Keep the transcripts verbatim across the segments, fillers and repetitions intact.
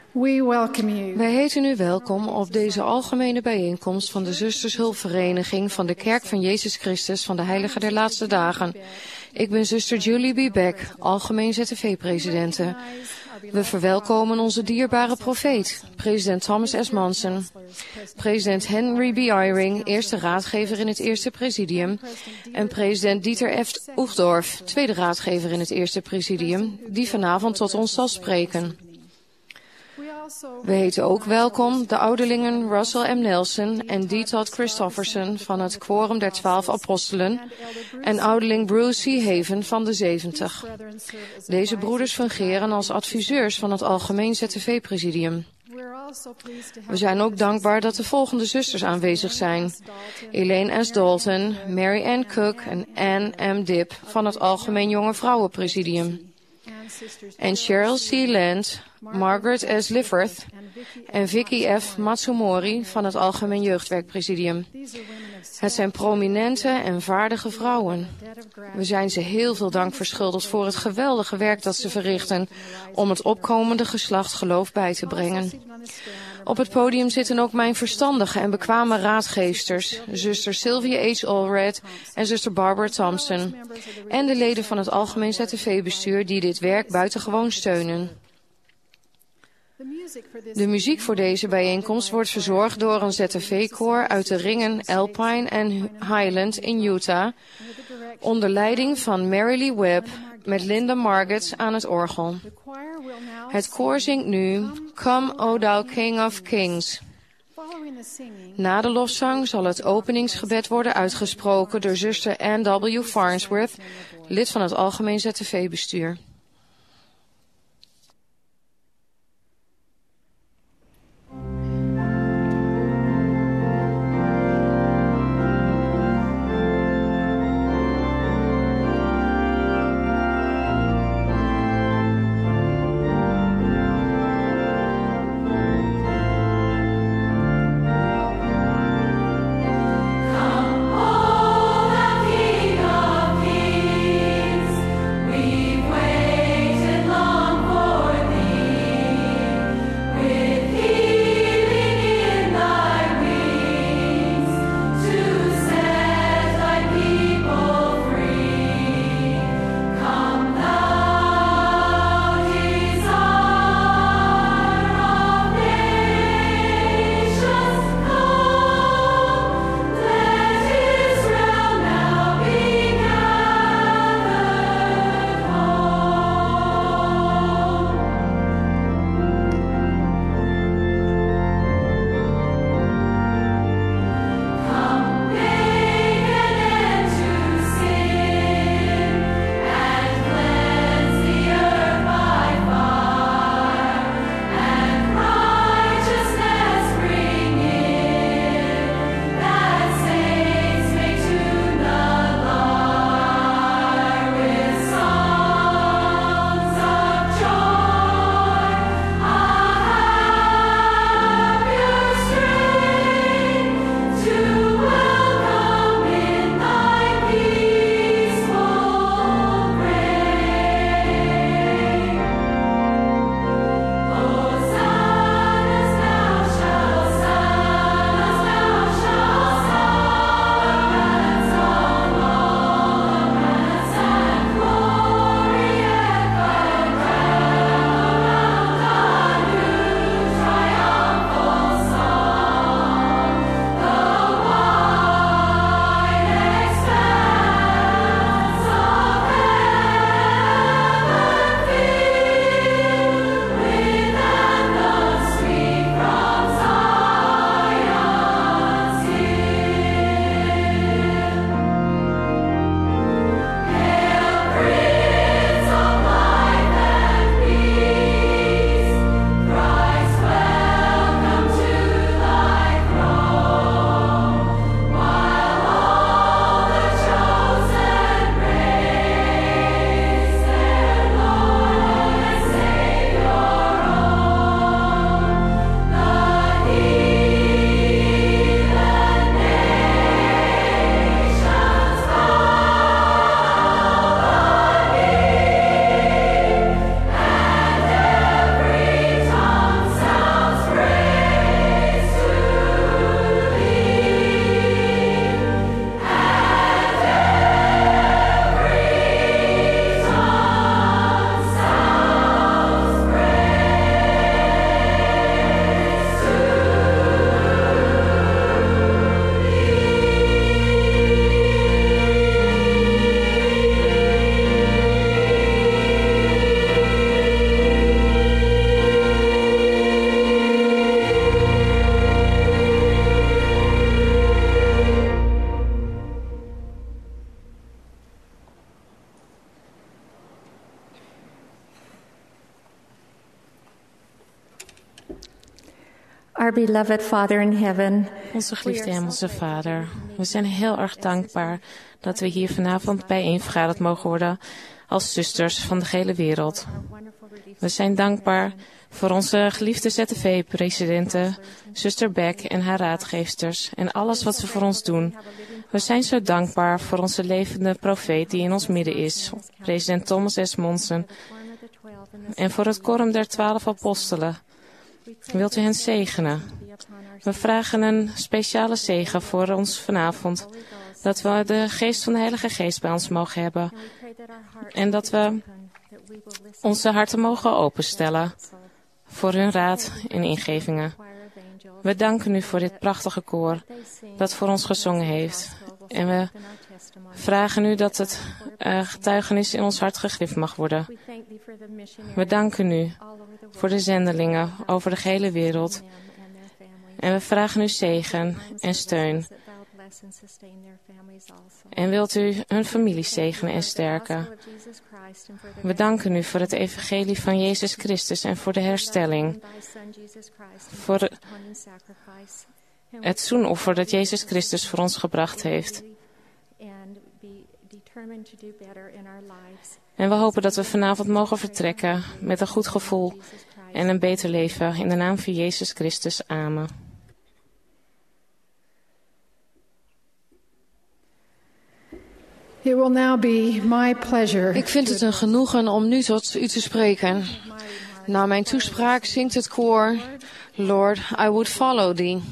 We welcome you. Wij heten u welkom op deze algemene bijeenkomst van de Zustershulpvereniging van de Kerk van Jezus Christus van de Heilige der Laatste Dagen. Ik ben zuster Julie B. Beck, algemeen Z T V-presidente. We verwelkomen onze dierbare profeet, president Thomas S. Monson, president Henry B. Eyring, eerste raadgever in het eerste presidium, en president Dieter F. Uchtdorf, tweede raadgever in het eerste presidium, die vanavond tot ons zal spreken. We heten ook welkom de ouderlingen Russell M. Nelson en D. Todd Christofferson van het Quorum der Twaalf Apostelen en ouderling Bruce C. Haven van de zeventig. Deze broeders fungeren als adviseurs van het algemeen Z T V-presidium. We zijn ook dankbaar dat de volgende zusters aanwezig zijn: Elaine S. Dalton, Mary Ann Cook en Ann M. Dipp van het algemeen jonge vrouwenpresidium. En Cheryl C. Land, Margaret S. Lifford en Vicky F. Matsumori van het Algemeen Jeugdwerkpresidium. Het zijn prominente en vaardige vrouwen. We zijn ze heel veel dank verschuldigd voor het geweldige werk dat ze verrichten om het opkomende geslacht geloof bij te brengen. Op het podium zitten ook mijn verstandige en bekwame raadgeefsters, zuster Sylvia H. Allred en zuster Barbara Thompson, en de leden van het Algemeen Z T V-bestuur die dit werk buitengewoon steunen. De muziek voor deze bijeenkomst wordt verzorgd door een Z T V-koor uit de ringen Alpine en Highland in Utah, onder leiding van Mary Lee Webb met Linda Margetts aan het orgel. Het koor zingt nu Come, O Thou King of Kings. Na de lofzang zal het openingsgebed worden uitgesproken door zuster Ann W. Farnsworth, lid van het Algemeen Z T V-bestuur. We wait. Our beloved Father in heaven, Onze geliefde Hemelse Vader, we zijn heel erg dankbaar dat we hier vanavond bijeen vergaderd mogen worden als zusters van de hele wereld. We zijn dankbaar voor onze geliefde Z F V-presidenten, zuster Beck en haar raadgeefsters en alles wat ze voor ons doen. We zijn zo dankbaar voor onze levende profeet die in ons midden is, president Thomas S. Monson, en voor het korum der twaalf apostelen. Wilt u hen zegenen? We vragen een speciale zegen voor ons vanavond, dat we de geest van de Heilige Geest bij ons mogen hebben en dat we onze harten mogen openstellen voor hun raad en ingevingen. We danken u voor dit prachtige koor dat voor ons gezongen heeft. En we vragen u dat het uh, getuigenis in ons hart gegrift mag worden. We danken u voor de zendelingen over de hele wereld. En we vragen u zegen en steun. En wilt u hun familie zegenen en sterken. We danken u voor het evangelie van Jezus Christus en voor de herstelling. Voor het zoenoffer dat Jezus Christus voor ons gebracht heeft. En we hopen dat we vanavond mogen vertrekken met een goed gevoel en een beter leven. In de naam van Jezus Christus. Amen. It will now be my pleasure. Ik vind het een genoegen om nu tot u te spreken. Na mijn toespraak zingt het koor Lord, I would follow thee.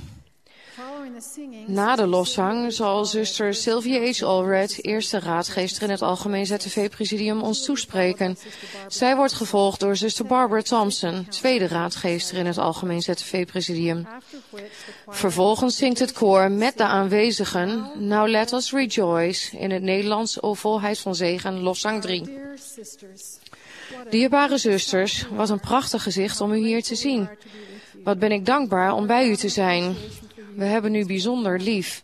Na de loszang zal zuster Sylvia H. Allred, eerste raadgeefster in het Algemeen Z F V-presidium, ons toespreken. Zij wordt gevolgd door zuster Barbara Thompson, tweede raadgeefster in het Algemeen Z F V-presidium. Vervolgens zingt het koor met de aanwezigen Now Let Us Rejoice, in het Nederlands O volheid van zegen, loszang drie. Dierbare zusters, wat een prachtig gezicht om u hier te zien. Wat ben ik dankbaar om bij u te zijn. We hebben u bijzonder lief.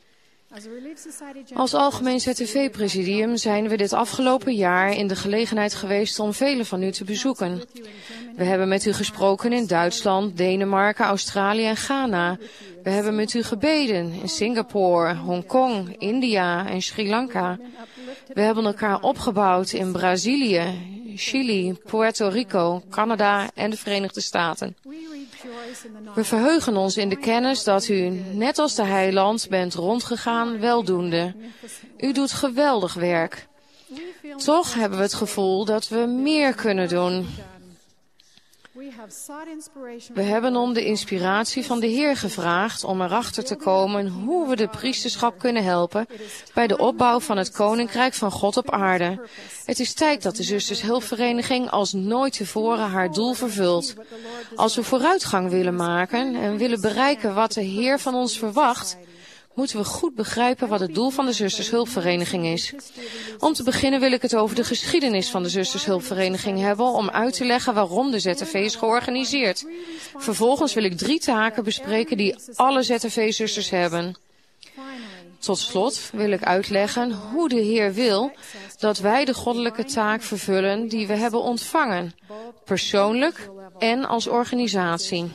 Als Algemeen Z F V-presidium zijn we dit afgelopen jaar in de gelegenheid geweest om velen van u te bezoeken. We hebben met u gesproken in Duitsland, Denemarken, Australië en Ghana. We hebben met u gebeden in Singapore, Hongkong, India en Sri Lanka. We hebben elkaar opgebouwd in Brazilië, Chili, Puerto Rico, Canada en de Verenigde Staten. We verheugen ons in de kennis dat u, net als de heiland, bent rondgegaan weldoende. U doet geweldig werk. Toch hebben we het gevoel dat we meer kunnen doen. We hebben om de inspiratie van de Heer gevraagd om erachter te komen hoe we de priesterschap kunnen helpen bij de opbouw van het Koninkrijk van God op aarde. Het is tijd dat de Zustershulpvereniging als nooit tevoren haar doel vervult. Als we vooruitgang willen maken en willen bereiken wat de Heer van ons verwacht, moeten we goed begrijpen wat het doel van de Zustershulpvereniging is. Om te beginnen wil ik het over de geschiedenis van de Zustershulpvereniging hebben om uit te leggen waarom de Z F V is georganiseerd. Vervolgens wil ik drie taken bespreken die alle Z F V-zusters hebben. Tot slot wil ik uitleggen hoe de Heer wil dat wij de goddelijke taak vervullen die we hebben ontvangen, persoonlijk en als organisatie.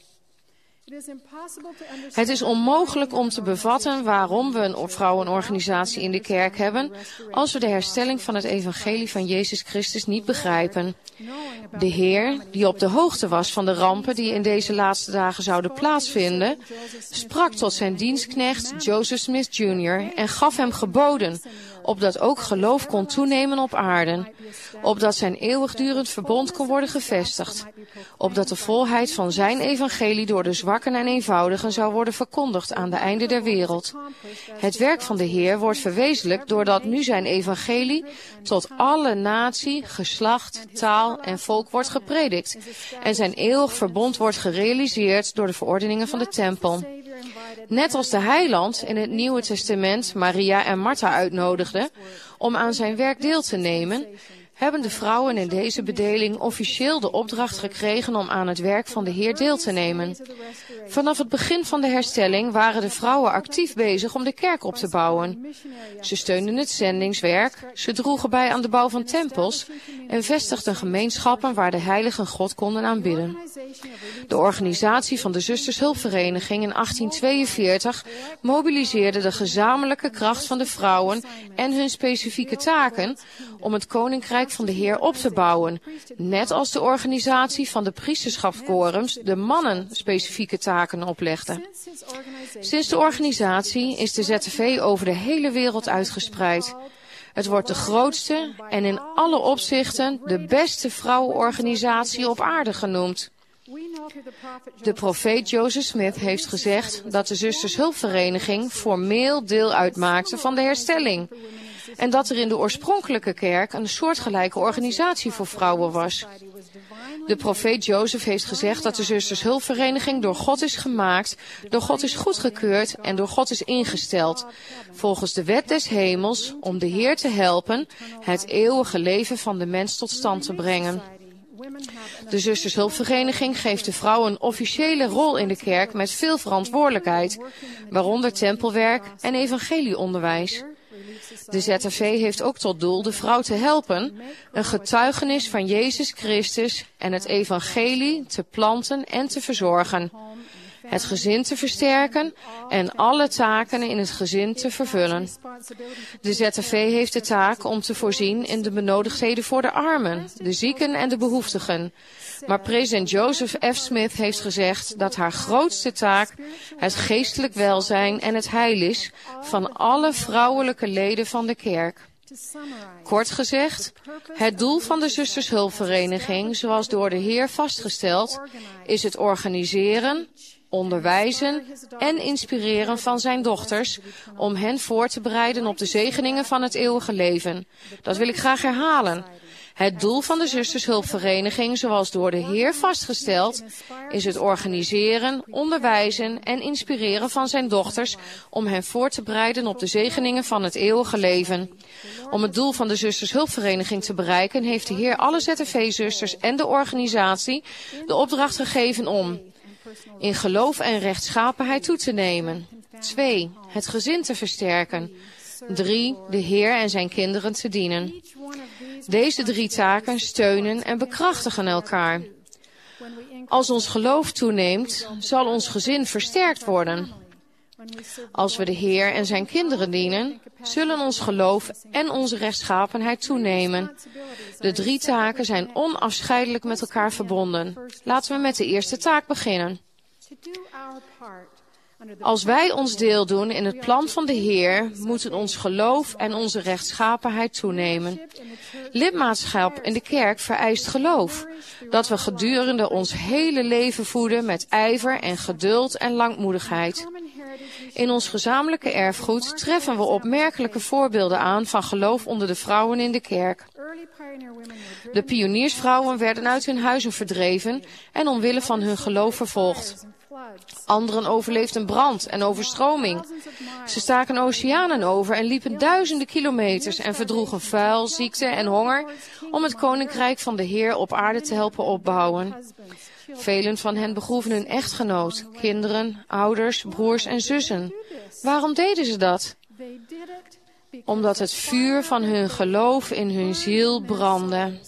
Het is onmogelijk om te bevatten waarom we een vrouwenorganisatie in de kerk hebben als we de herstelling van het evangelie van Jezus Christus niet begrijpen. De Heer, die op de hoogte was van de rampen die in deze laatste dagen zouden plaatsvinden, sprak tot zijn dienstknecht Joseph Smith junior en gaf hem geboden, opdat ook geloof kon toenemen op aarde, opdat zijn eeuwigdurend verbond kon worden gevestigd, opdat de volheid van zijn evangelie door de zwakken en eenvoudigen zou worden verkondigd aan de einde der wereld. Het werk van de Heer wordt verwezenlijkt doordat nu zijn evangelie tot alle natie, geslacht, taal en volk wordt gepredikt en zijn eeuwig verbond wordt gerealiseerd door de verordeningen van de tempel. Net als de heiland in het Nieuwe Testament Maria en Martha uitnodigde om aan zijn werk deel te nemen, hebben de vrouwen in deze bedeling officieel de opdracht gekregen om aan het werk van de Heer deel te nemen. Vanaf het begin van de herstelling waren de vrouwen actief bezig om de kerk op te bouwen. Ze steunden het zendingswerk, ze droegen bij aan de bouw van tempels en vestigden gemeenschappen waar de heiligen God konden aanbidden. De organisatie van de Zustershulpvereniging in achttien tweeënveertig mobiliseerde de gezamenlijke kracht van de vrouwen en hun specifieke taken om het Koninkrijk van de Heer op te bouwen, net als de organisatie van de priesterschapsquorums de mannen specifieke taken oplegde. Sinds de organisatie is de Z T V over de hele wereld uitgespreid. Het wordt de grootste en in alle opzichten de beste vrouwenorganisatie op aarde genoemd. De profeet Joseph Smith heeft gezegd dat de Zustershulpvereniging formeel deel uitmaakte van de herstelling en dat er in de oorspronkelijke kerk een soortgelijke organisatie voor vrouwen was. De profeet Jozef heeft gezegd dat de Zustershulpvereniging door God is gemaakt, door God is goedgekeurd en door God is ingesteld, volgens de wet des hemels, om de Heer te helpen het eeuwige leven van de mens tot stand te brengen. De Zustershulpvereniging geeft de vrouwen een officiële rol in de kerk met veel verantwoordelijkheid, waaronder tempelwerk en evangelieonderwijs. De Z T V heeft ook tot doel de vrouw te helpen een getuigenis van Jezus Christus en het evangelie te planten en te verzorgen, het gezin te versterken en alle taken in het gezin te vervullen. De Z T V heeft de taak om te voorzien in de benodigdheden voor de armen, de zieken en de behoeftigen. Maar president Joseph F. Smith heeft gezegd dat haar grootste taak het geestelijk welzijn en het heil is van alle vrouwelijke leden van de kerk. Kort gezegd, het doel van de Zustershulpvereniging, zoals door de Heer vastgesteld, is het organiseren, onderwijzen en inspireren van zijn dochters om hen voor te bereiden op de zegeningen van het eeuwige leven. Dat wil ik graag herhalen. Het doel van de Zustershulpvereniging, zoals door de Heer vastgesteld, is het organiseren, onderwijzen en inspireren van zijn dochters om hen voor te bereiden op de zegeningen van het eeuwige leven. Om het doel van de Zustershulpvereniging te bereiken, heeft de Heer alle Z T V-zusters en de organisatie de opdracht gegeven om in geloof en rechtschapenheid toe te nemen. Twee, het gezin te versterken. Drie, de Heer en zijn kinderen te dienen. Deze drie taken steunen en bekrachtigen elkaar. Als ons geloof toeneemt, zal ons gezin versterkt worden. Als we de Heer en zijn kinderen dienen, zullen ons geloof en onze rechtschapenheid toenemen. De drie taken zijn onafscheidelijk met elkaar verbonden. Laten we met de eerste taak beginnen. Als wij ons deel doen in het plan van de Heer, moeten ons geloof en onze rechtschapenheid toenemen. Lidmaatschap in de kerk vereist geloof, dat we gedurende ons hele leven voeden met ijver en geduld en langmoedigheid. In ons gezamenlijke erfgoed treffen we opmerkelijke voorbeelden aan van geloof onder de vrouwen in de kerk. De pioniersvrouwen werden uit hun huizen verdreven en omwille van hun geloof vervolgd. Anderen overleefden brand en overstroming. Ze staken oceanen over en liepen duizenden kilometers en verdroegen vuil, ziekte en honger om het koninkrijk van de Heer op aarde te helpen opbouwen. Velen van hen begroeven hun echtgenoot, kinderen, ouders, broers en zussen. Waarom deden ze dat? Omdat het vuur van hun geloof in hun ziel brandde.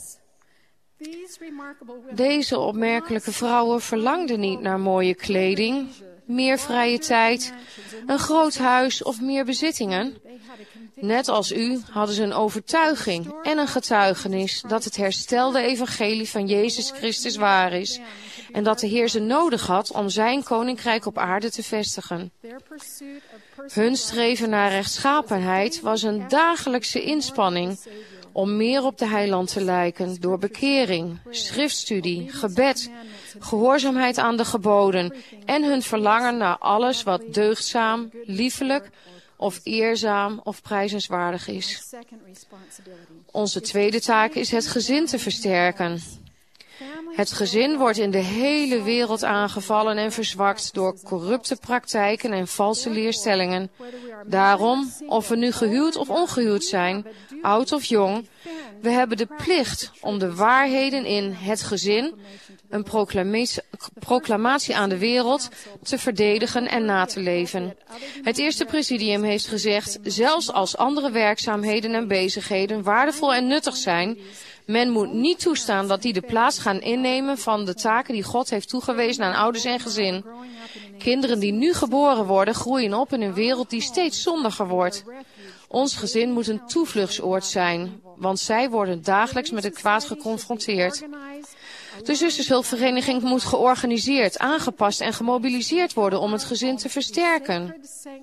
Deze opmerkelijke vrouwen verlangden niet naar mooie kleding, meer vrije tijd, een groot huis of meer bezittingen. Net als u hadden ze een overtuiging en een getuigenis dat het herstelde evangelie van Jezus Christus waar is en dat de Heer ze nodig had om zijn koninkrijk op aarde te vestigen. Hun streven naar rechtschapenheid was een dagelijkse inspanning om meer op de heiland te lijken door bekering, schriftstudie, gebed, gehoorzaamheid aan de geboden en hun verlangen naar alles wat deugdzaam, liefelijk of eerzaam of prijzenswaardig is. Onze tweede taak is het gezin te versterken. Het gezin wordt in de hele wereld aangevallen en verzwakt door corrupte praktijken en valse leerstellingen, Daarom, of we nu gehuwd of ongehuwd zijn, oud of jong, we hebben de plicht om de waarheden in het gezin, een proclamatie, proclamatie aan de wereld, te verdedigen en na te leven. Het eerste presidium heeft gezegd, zelfs als andere werkzaamheden en bezigheden waardevol en nuttig zijn, men moet niet toestaan dat die de plaats gaan innemen van de taken die God heeft toegewezen aan ouders en gezin. Kinderen die nu geboren worden, groeien op in een wereld die steeds zondiger wordt. Ons gezin moet een toevluchtsoord zijn, want zij worden dagelijks met het kwaad geconfronteerd. De zustershulpvereniging moet georganiseerd, aangepast en gemobiliseerd worden om het gezin te versterken.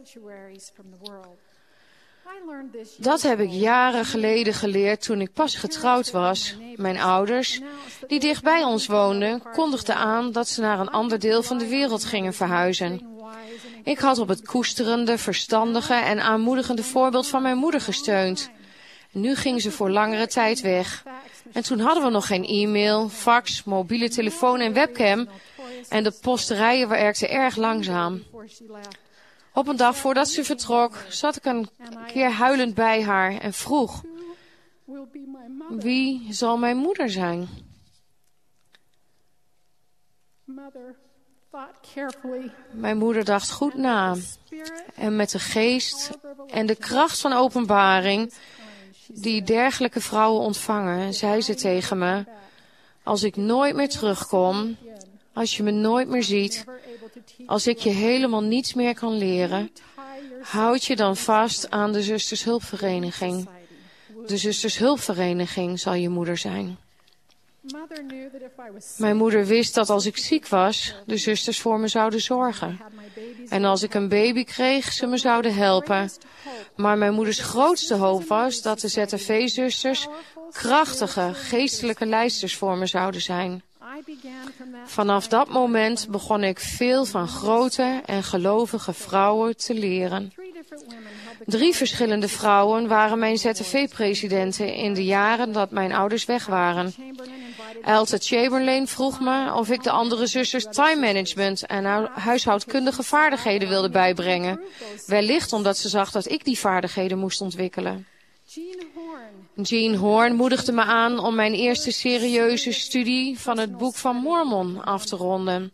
Dat heb ik jaren geleden geleerd toen ik pas getrouwd was. Mijn ouders, die dichtbij ons woonden, kondigden aan dat ze naar een ander deel van de wereld gingen verhuizen. Ik had op het koesterende, verstandige en aanmoedigende voorbeeld van mijn moeder gesteund. Nu ging ze voor langere tijd weg. En toen hadden we nog geen e-mail, fax, mobiele telefoon en webcam. En de posterijen werkten erg langzaam. Op een dag voordat ze vertrok, zat ik een keer huilend bij haar en vroeg, wie zal mijn moeder zijn? Mijn moeder dacht goed na. En met de geest en de kracht van openbaring die dergelijke vrouwen ontvangen, zei ze tegen me, als ik nooit meer terugkom, als je me nooit meer ziet, als ik je helemaal niets meer kan leren, houd je dan vast aan de zustershulpvereniging. De zustershulpvereniging zal je moeder zijn. Mijn moeder wist dat als ik ziek was, de zusters voor me zouden zorgen. En als ik een baby kreeg, ze me zouden helpen. Maar mijn moeders grootste hoop was dat de Z F V-zusters krachtige, geestelijke leidsters voor me zouden zijn. Vanaf dat moment begon ik veel van grote en gelovige vrouwen te leren. Drie verschillende vrouwen waren mijn Z F V-presidenten in de jaren dat mijn ouders weg waren. Elta Chamberlain vroeg me of ik de andere zusters time management en huishoudkundige vaardigheden wilde bijbrengen. Wellicht omdat ze zag dat ik die vaardigheden moest ontwikkelen. Jean Horn moedigde me aan om mijn eerste serieuze studie van het Boek van Mormon af te ronden.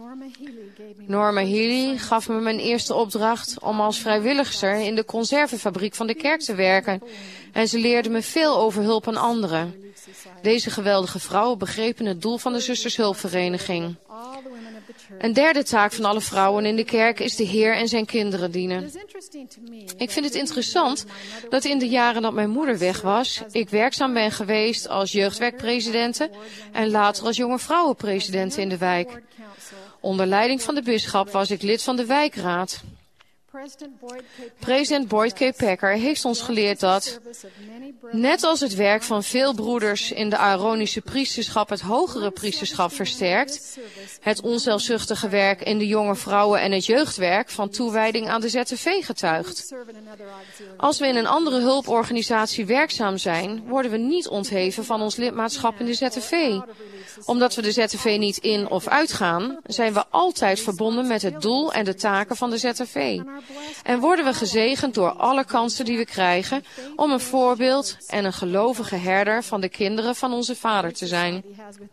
Norma Healy gaf me mijn eerste opdracht om als vrijwilligster in de conservenfabriek van de kerk te werken. En ze leerde me veel over hulp aan anderen. Deze geweldige vrouwen begrepen het doel van de zustershulpvereniging. Een derde taak van alle vrouwen in de kerk is de Heer en zijn kinderen dienen. Ik vind het interessant dat in de jaren dat mijn moeder weg was, ik werkzaam ben geweest als jeugdwerkpresidente en later als jonge vrouwenpresidente in de wijk. Onder leiding van de bisschop was ik lid van de wijkraad. President Boyd K. Packer heeft ons geleerd dat, net als het werk van veel broeders in de Aaronische priesterschap het hogere priesterschap versterkt, het onzelfzuchtige werk in de jonge vrouwen en het jeugdwerk van toewijding aan de Z F V getuigt. Als we in een andere hulporganisatie werkzaam zijn, worden we niet ontheven van ons lidmaatschap in de Z F V. Omdat we de Z F V niet in of uitgaan, zijn we altijd verbonden met het doel en de taken van de Z F V. En worden we gezegend door alle kansen die we krijgen om een voorbeeld en een gelovige herder van de kinderen van onze Vader te zijn.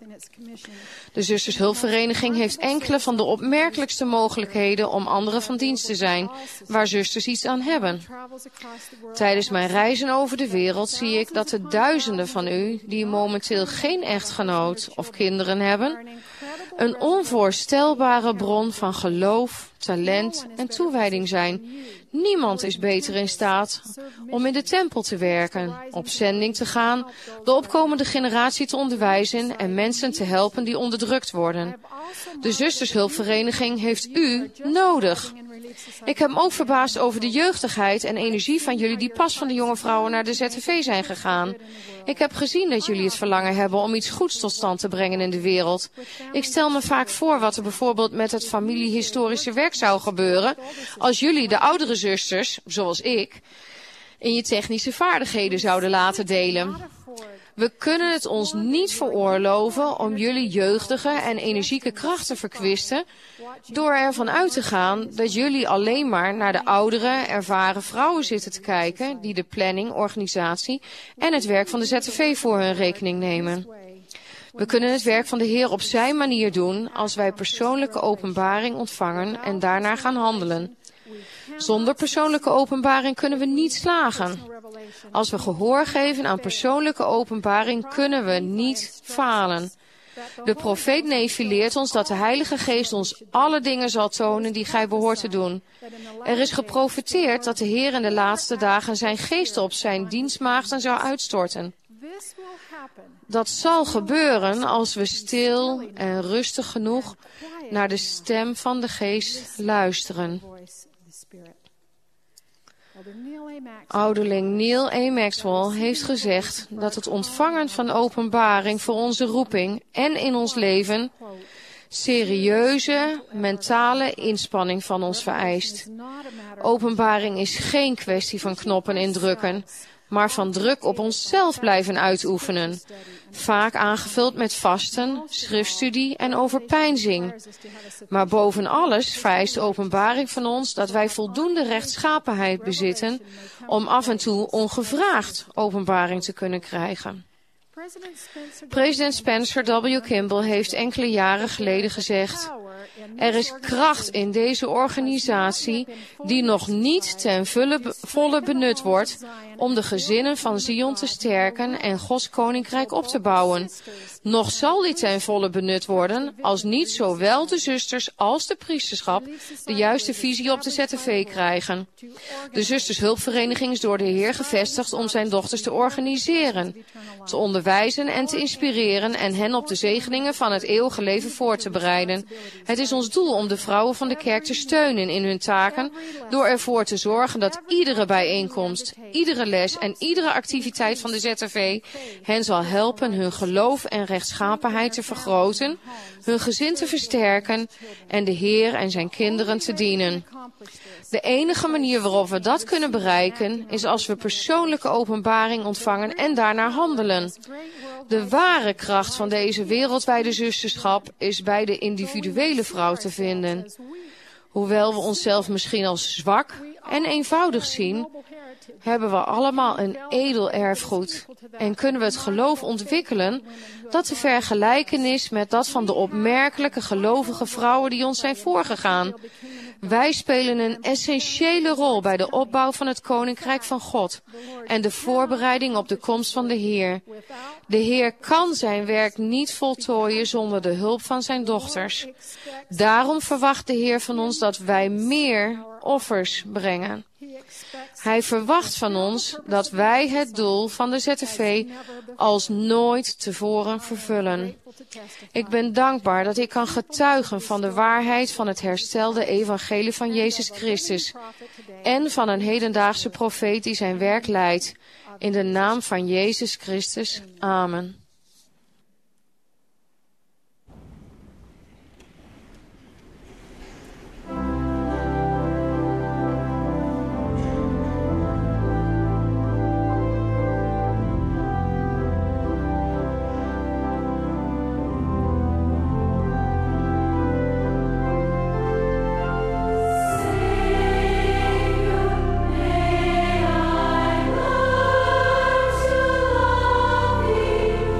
De zustershulpvereniging heeft enkele van de opmerkelijkste mogelijkheden om anderen van dienst te zijn, waar zusters iets aan hebben. Tijdens mijn reizen over de wereld zie ik dat de duizenden van u, die momenteel geen echtgenoot of kinderen hebben, een onvoorstelbare bron van geloof, talent en toewijding zijn. Niemand is beter in staat om in de tempel te werken, op zending te gaan, de opkomende generatie te onderwijzen en mensen te helpen die onderdrukt worden. De zustershulpvereniging heeft u nodig. Ik heb me ook verbaasd over de jeugdigheid en energie van jullie die pas van de jonge vrouwen naar de Z F V zijn gegaan. Ik heb gezien dat jullie het verlangen hebben om iets goeds tot stand te brengen in de wereld. Ik stel me vaak voor wat er bijvoorbeeld met het familiehistorische werk zou gebeuren als jullie de oudere zusters, zoals ik, in je technische vaardigheden zouden laten delen. We kunnen het ons niet veroorloven om jullie jeugdige en energieke kracht te verkwisten door ervan uit te gaan dat jullie alleen maar naar de oudere, ervaren vrouwen zitten te kijken die de planning, organisatie en het werk van de Z F V voor hun rekening nemen. We kunnen het werk van de Heer op zijn manier doen als wij persoonlijke openbaring ontvangen en daarnaar gaan handelen. Zonder persoonlijke openbaring kunnen we niet slagen. Als we gehoor geven aan persoonlijke openbaring kunnen we niet falen. De profeet Nefi leert ons dat de Heilige Geest ons alle dingen zal tonen die gij behoort te doen. Er is geprofeteerd dat de Heer in de laatste dagen zijn geest op zijn dienstmaagden zou uitstorten. Dat zal gebeuren als we stil en rustig genoeg naar de stem van de Geest luisteren. Ouderling Neil A. Maxwell heeft gezegd dat het ontvangen van openbaring voor onze roeping en in ons leven serieuze mentale inspanning van ons vereist. Openbaring is geen kwestie van knoppen indrukken, maar van druk op onszelf blijven uitoefenen. Vaak aangevuld met vasten, schriftstudie en overpeinzing. Maar boven alles vereist de openbaring van ons dat wij voldoende rechtschapenheid bezitten om af en toe ongevraagd openbaring te kunnen krijgen. President Spencer W. Kimball heeft enkele jaren geleden gezegd: er is kracht in deze organisatie die nog niet ten volle benut wordt om de gezinnen van Zion te sterken en Gods koninkrijk op te bouwen. Nog zal die ten volle benut worden als niet zowel de zusters als de priesterschap de juiste visie op de Z F V krijgen. De zustershulpvereniging is door de Heer gevestigd om zijn dochters te organiseren, te onderwijzen en te inspireren en hen op de zegeningen van het eeuwige leven voor te bereiden. Het is ons doel om de vrouwen van de kerk te steunen in hun taken door ervoor te zorgen dat iedere bijeenkomst, iedere les en iedere activiteit van de Z F V hen zal helpen hun geloof en rechtschapenheid te vergroten, hun gezin te versterken en de Heer en zijn kinderen te dienen. De enige manier waarop we dat kunnen bereiken is als we persoonlijke openbaring ontvangen en daarnaar handelen. De ware kracht van deze wereldwijde zusterschap is bij de individuele vrouw te vinden. Hoewel we onszelf misschien als zwak en eenvoudig zien, hebben we allemaal een edel erfgoed en kunnen we het geloof ontwikkelen dat te vergelijken is met dat van de opmerkelijke gelovige vrouwen die ons zijn voorgegaan. Wij spelen een essentiële rol bij de opbouw van het Koninkrijk van God en de voorbereiding op de komst van de Heer. De Heer kan zijn werk niet voltooien zonder de hulp van zijn dochters. Daarom verwacht de Heer van ons dat wij meer offers brengen. Hij verwacht van ons dat wij het doel van de Z F V als nooit tevoren vervullen. Ik ben dankbaar dat ik kan getuigen van de waarheid van het herstelde evangelie van Jezus Christus en van een hedendaagse profeet die zijn werk leidt. In de naam van Jezus Christus. Amen. May I learn to love thee.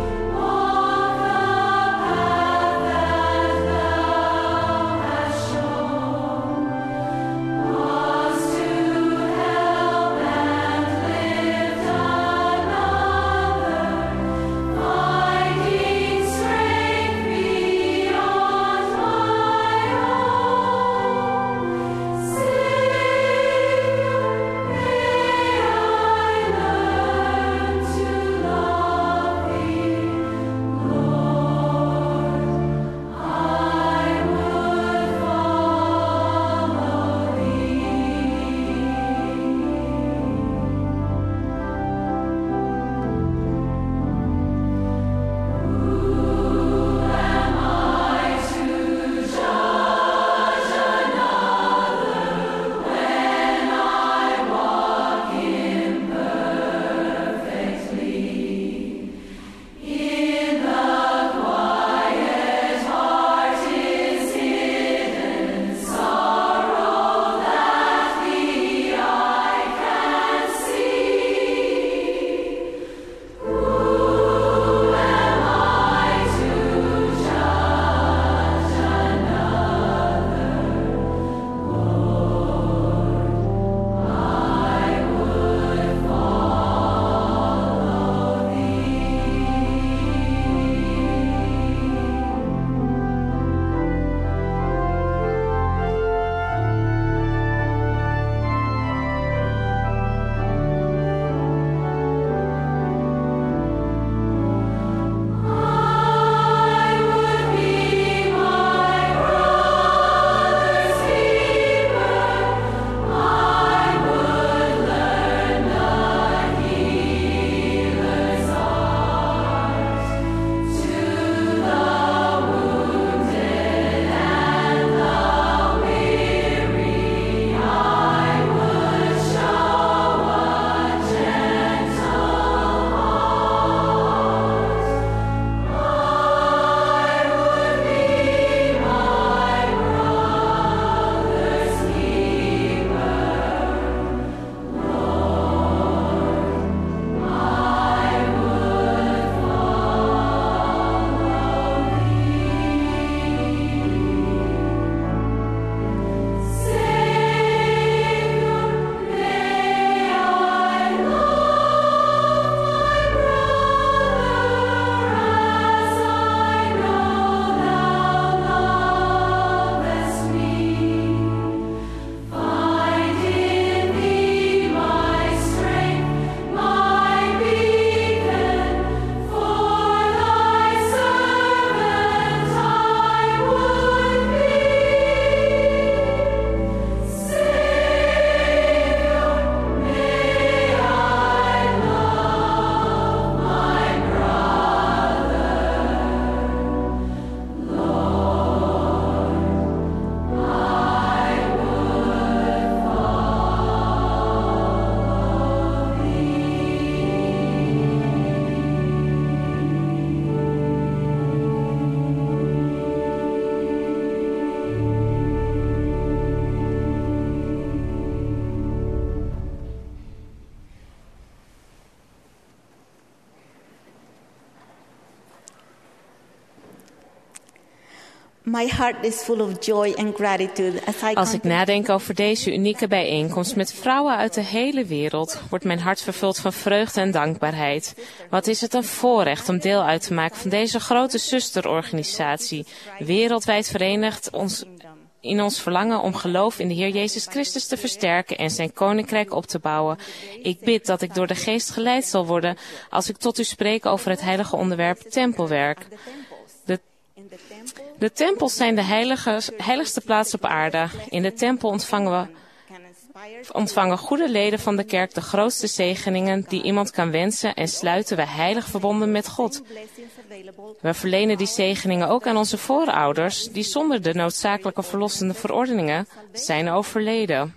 My heart is full of joy and gratitude as I Als ik nadenk over deze unieke bijeenkomst met vrouwen uit de hele wereld, wordt mijn hart vervuld van vreugde en dankbaarheid. Wat is het een voorrecht om deel uit te maken van deze grote zusterorganisatie, wereldwijd verenigd ons in ons verlangen om geloof in de Heer Jezus Christus te versterken en zijn koninkrijk op te bouwen. Ik bid dat ik door de geest geleid zal worden als ik tot u spreek over het heilige onderwerp tempelwerk. De De tempels zijn de heilige, heiligste plaats op aarde. In de tempel ontvangen we ontvangen goede leden van de kerk de grootste zegeningen die iemand kan wensen en sluiten we heilig verbonden met God. We verlenen die zegeningen ook aan onze voorouders die zonder de noodzakelijke verlossende verordeningen zijn overleden.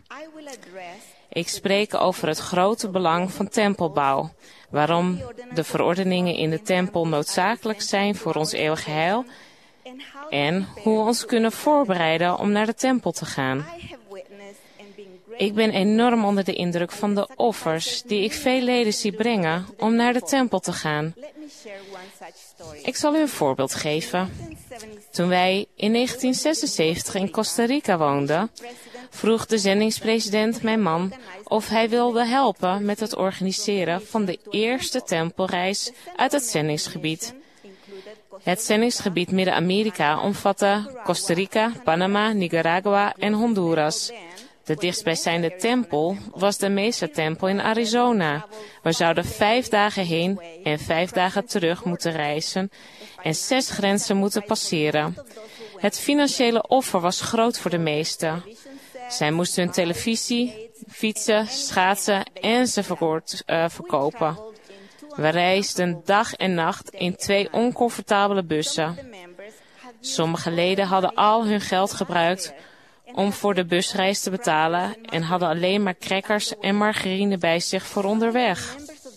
Ik spreek over het grote belang van tempelbouw, waarom de verordeningen in de tempel noodzakelijk zijn voor ons eeuwige heil en hoe we ons kunnen voorbereiden om naar de tempel te gaan. Ik ben enorm onder de indruk van de offers die ik veel leden zie brengen om naar de tempel te gaan. Ik zal u een voorbeeld geven. Toen wij in negentien zesenzeventig in Costa Rica woonden, vroeg de zendingspresident mijn man of hij wilde helpen met het organiseren van de eerste tempelreis uit het zendingsgebied. Het zendingsgebied Midden-Amerika omvatte Costa Rica, Panama, Nicaragua en Honduras. De dichtstbijzijnde tempel was de Mesa-tempel in Arizona. We zouden vijf dagen heen en vijf dagen terug moeten reizen en zes grenzen moeten passeren. Het financiële offer was groot voor de meesten. Zij moesten hun televisie, fietsen, schaatsen enzovoort uh, verkopen. We reisden dag en nacht in twee oncomfortabele bussen. Sommige leden hadden al hun geld gebruikt om voor de busreis te betalen en hadden alleen maar crackers en margarine bij zich voor onderweg.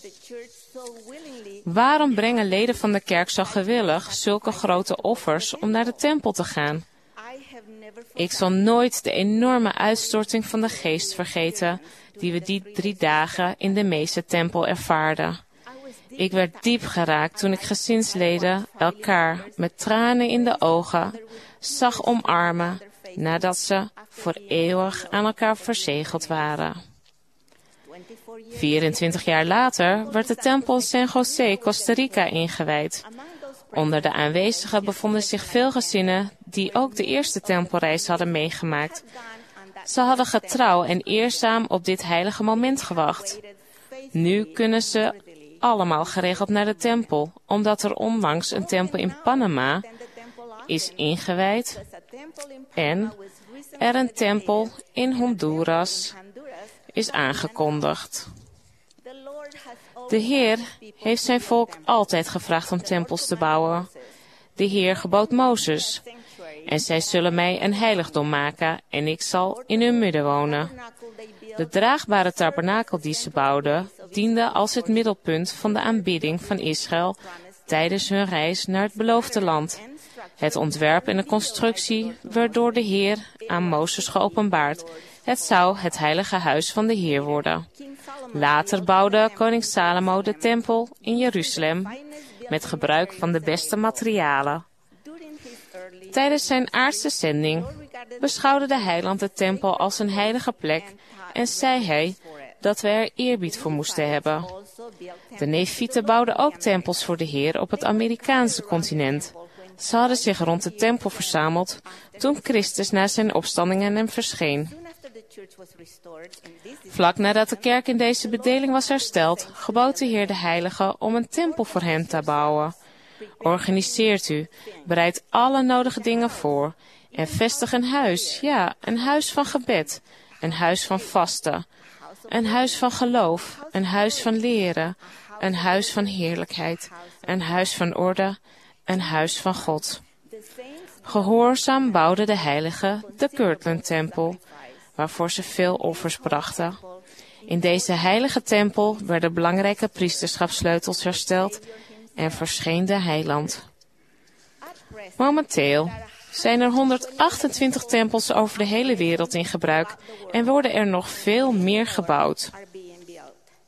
Waarom brengen leden van de kerk zo gewillig zulke grote offers om naar de tempel te gaan? Ik zal nooit de enorme uitstorting van de geest vergeten die we die drie dagen in de Mesa-tempel ervaarden. Ik werd diep geraakt toen ik gezinsleden elkaar met tranen in de ogen zag omarmen nadat ze voor eeuwig aan elkaar verzegeld waren. vierentwintig jaar later werd de tempel in San José, Costa Rica ingewijd. Onder de aanwezigen bevonden zich veel gezinnen die ook de eerste tempelreis hadden meegemaakt. Ze hadden getrouw en eerzaam op dit heilige moment gewacht. Nu kunnen ze allemaal geregeld naar de tempel, omdat er onlangs een tempel in Panama is ingewijd en er een tempel in Honduras is aangekondigd. De Heer heeft zijn volk altijd gevraagd om tempels te bouwen. De Heer gebood Mozes: en zij zullen mij een heiligdom maken en ik zal in hun midden wonen. De draagbare tabernakel die ze bouwden, diende als het middelpunt van de aanbidding van Israël tijdens hun reis naar het beloofde land. Het ontwerp en de constructie werd door de Heer aan Mozes geopenbaard. Het zou het heilige huis van de Heer worden. Later bouwde koning Salomo de tempel in Jeruzalem met gebruik van de beste materialen. Tijdens zijn aardse zending beschouwde de heiland de tempel als een heilige plek en zei hij dat we er eerbied voor moesten hebben. De Nefieten bouwden ook tempels voor de Heer op het Amerikaanse continent. Ze hadden zich rond de tempel verzameld toen Christus na zijn opstanding aan hem verscheen. Vlak nadat de kerk in deze bedeling was hersteld, gebood de Heer de Heilige om een tempel voor hen te bouwen. Organiseert u, bereid alle nodige dingen voor en vestig een huis, ja, een huis van gebed, een huis van vasten, een huis van geloof, een huis van leren, een huis van heerlijkheid, een huis van orde, een huis van God. Gehoorzaam bouwde de heilige de Kirtland-tempel, waarvoor ze veel offers brachten. In deze heilige tempel werden belangrijke priesterschapssleutels hersteld en verscheen de heiland. Momenteel zijn er honderdachtentwintig tempels over de hele wereld in gebruik en worden er nog veel meer gebouwd.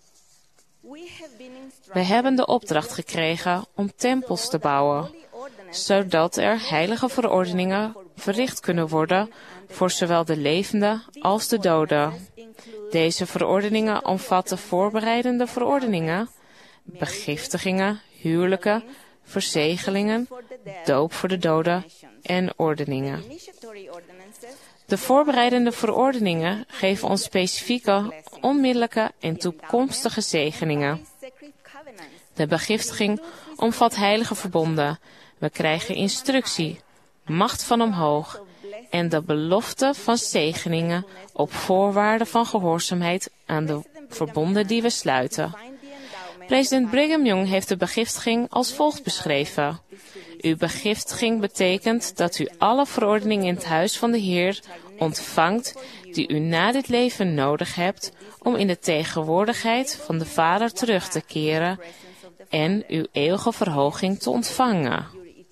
We hebben de opdracht gekregen om tempels te bouwen. zodat er heilige verordeningen verricht kunnen worden voor zowel de levenden als de doden. Deze verordeningen omvatten voorbereidende verordeningen, begiftigingen, huwelijken, verzegelingen, doop voor de doden en ordeningen. De voorbereidende verordeningen geven ons specifieke, onmiddellijke en toekomstige zegeningen. De begiftiging omvat heilige verbonden. We krijgen instructie, macht van omhoog en de belofte van zegeningen op voorwaarde van gehoorzaamheid aan de verbonden die we sluiten. President Brigham Young heeft de begiftiging als volgt beschreven. Uw begiftiging betekent dat u alle verordeningen in het huis van de Heer ontvangt die u na dit leven nodig hebt om in de tegenwoordigheid van de Vader terug te keren en uw eeuwige verhoging te ontvangen.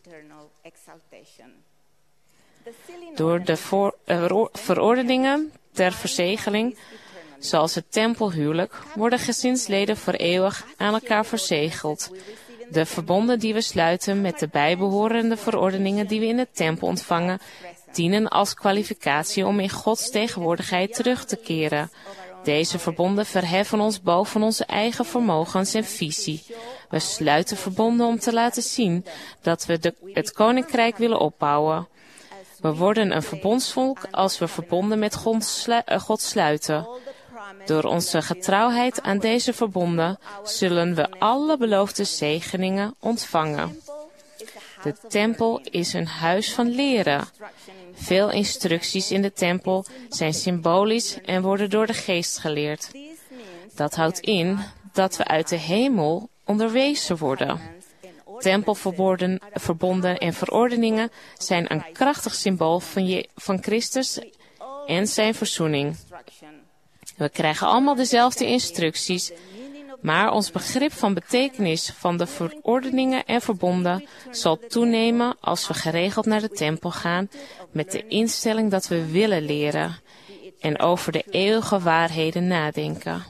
Door de voor, uh, verordeningen ter verzegeling, zoals het tempelhuwelijk, worden gezinsleden voor eeuwig aan elkaar verzegeld. De verbonden die we sluiten met de bijbehorende verordeningen die we in de tempel ontvangen, dienen als kwalificatie om in Gods tegenwoordigheid terug te keren. Deze verbonden verheffen ons boven onze eigen vermogens en visie. We sluiten verbonden om te laten zien dat we de, het koninkrijk willen opbouwen. We worden een verbondsvolk als we verbonden met God, slu, uh, God sluiten. Door onze getrouwheid aan deze verbonden zullen we alle beloofde zegeningen ontvangen. De tempel is een huis van leren. Veel instructies in de tempel zijn symbolisch en worden door de geest geleerd. Dat houdt in dat we uit de hemel onderwezen worden. Tempelverbonden en verordeningen zijn een krachtig symbool van, je, van Christus en zijn verzoening. We krijgen allemaal dezelfde instructies, maar ons begrip van betekenis van de verordeningen en verbonden zal toenemen als we geregeld naar de tempel gaan met de instelling dat we willen leren en over de eeuwige waarheden nadenken.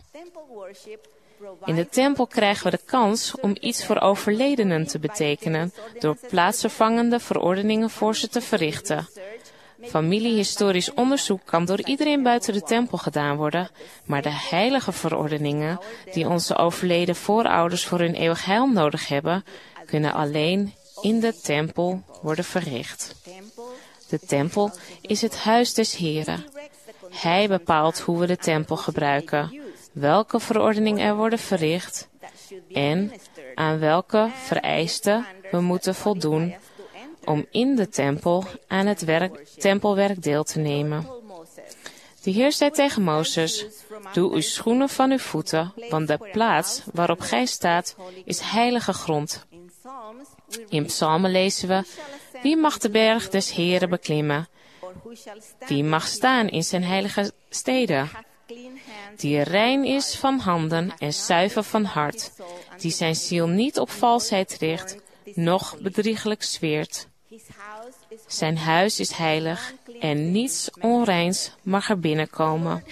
In de tempel krijgen we de kans om iets voor overledenen te betekenen door plaatsvervangende verordeningen voor ze te verrichten. Familiehistorisch onderzoek kan door iedereen buiten de tempel gedaan worden, maar de heilige verordeningen die onze overleden voorouders voor hun eeuwig heil nodig hebben, kunnen alleen in de tempel worden verricht. De tempel is het huis des Heren. Hij bepaalt hoe we de tempel gebruiken, welke verordeningen er worden verricht en aan welke vereisten we moeten voldoen om in de tempel aan het werk, tempelwerk deel te nemen. De Heer zei tegen Mozes, doe uw schoenen van uw voeten, want de plaats waarop gij staat is heilige grond. In psalmen lezen we, wie mag de berg des Heren beklimmen? Wie mag staan in zijn heilige steden? Die rein is van handen en zuiver van hart, die zijn ziel niet op valsheid richt, noch bedrieglijk zweert. Zijn huis is heilig en niets onreins mag er binnenkomen.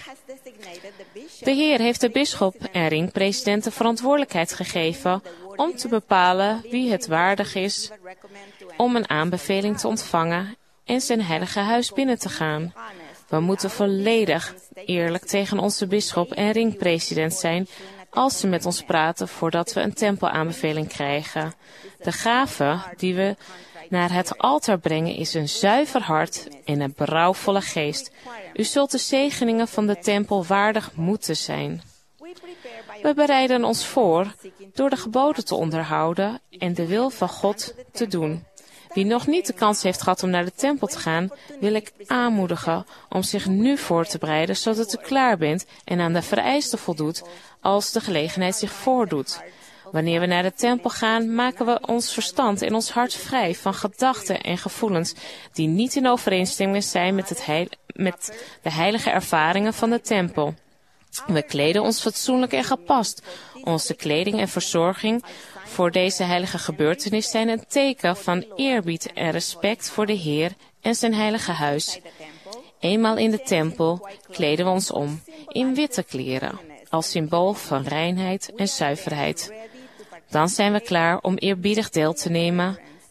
De Heer heeft de bisschop en ringpresident de verantwoordelijkheid gegeven om te bepalen wie het waardig is om een aanbeveling te ontvangen en zijn heilige huis binnen te gaan. We moeten volledig eerlijk tegen onze bisschop en ringpresident zijn als ze met ons praten voordat we een tempelaanbeveling krijgen. De gave die we naar het altaar brengen is een zuiver hart en een berouwvolle geest. U zult de zegeningen van de tempel waardig moeten zijn. We bereiden ons voor door de geboden te onderhouden en de wil van God te doen. Wie nog niet de kans heeft gehad om naar de tempel te gaan, wil ik aanmoedigen om zich nu voor te bereiden, zodat u klaar bent en aan de vereisten voldoet als de gelegenheid zich voordoet. Wanneer we naar de tempel gaan, maken we ons verstand en ons hart vrij van gedachten en gevoelens die niet in overeenstemming zijn met, het heil, met de heilige ervaringen van de tempel. We kleden ons fatsoenlijk en gepast. Onze kleding en verzorging voor deze heilige gebeurtenis zijn een teken van eerbied en respect voor de Heer en zijn heilige huis. Eenmaal in de tempel kleden we ons om in witte kleren, als symbool van reinheid en zuiverheid. Dan zijn we klaar om eerbiedig deel te nemen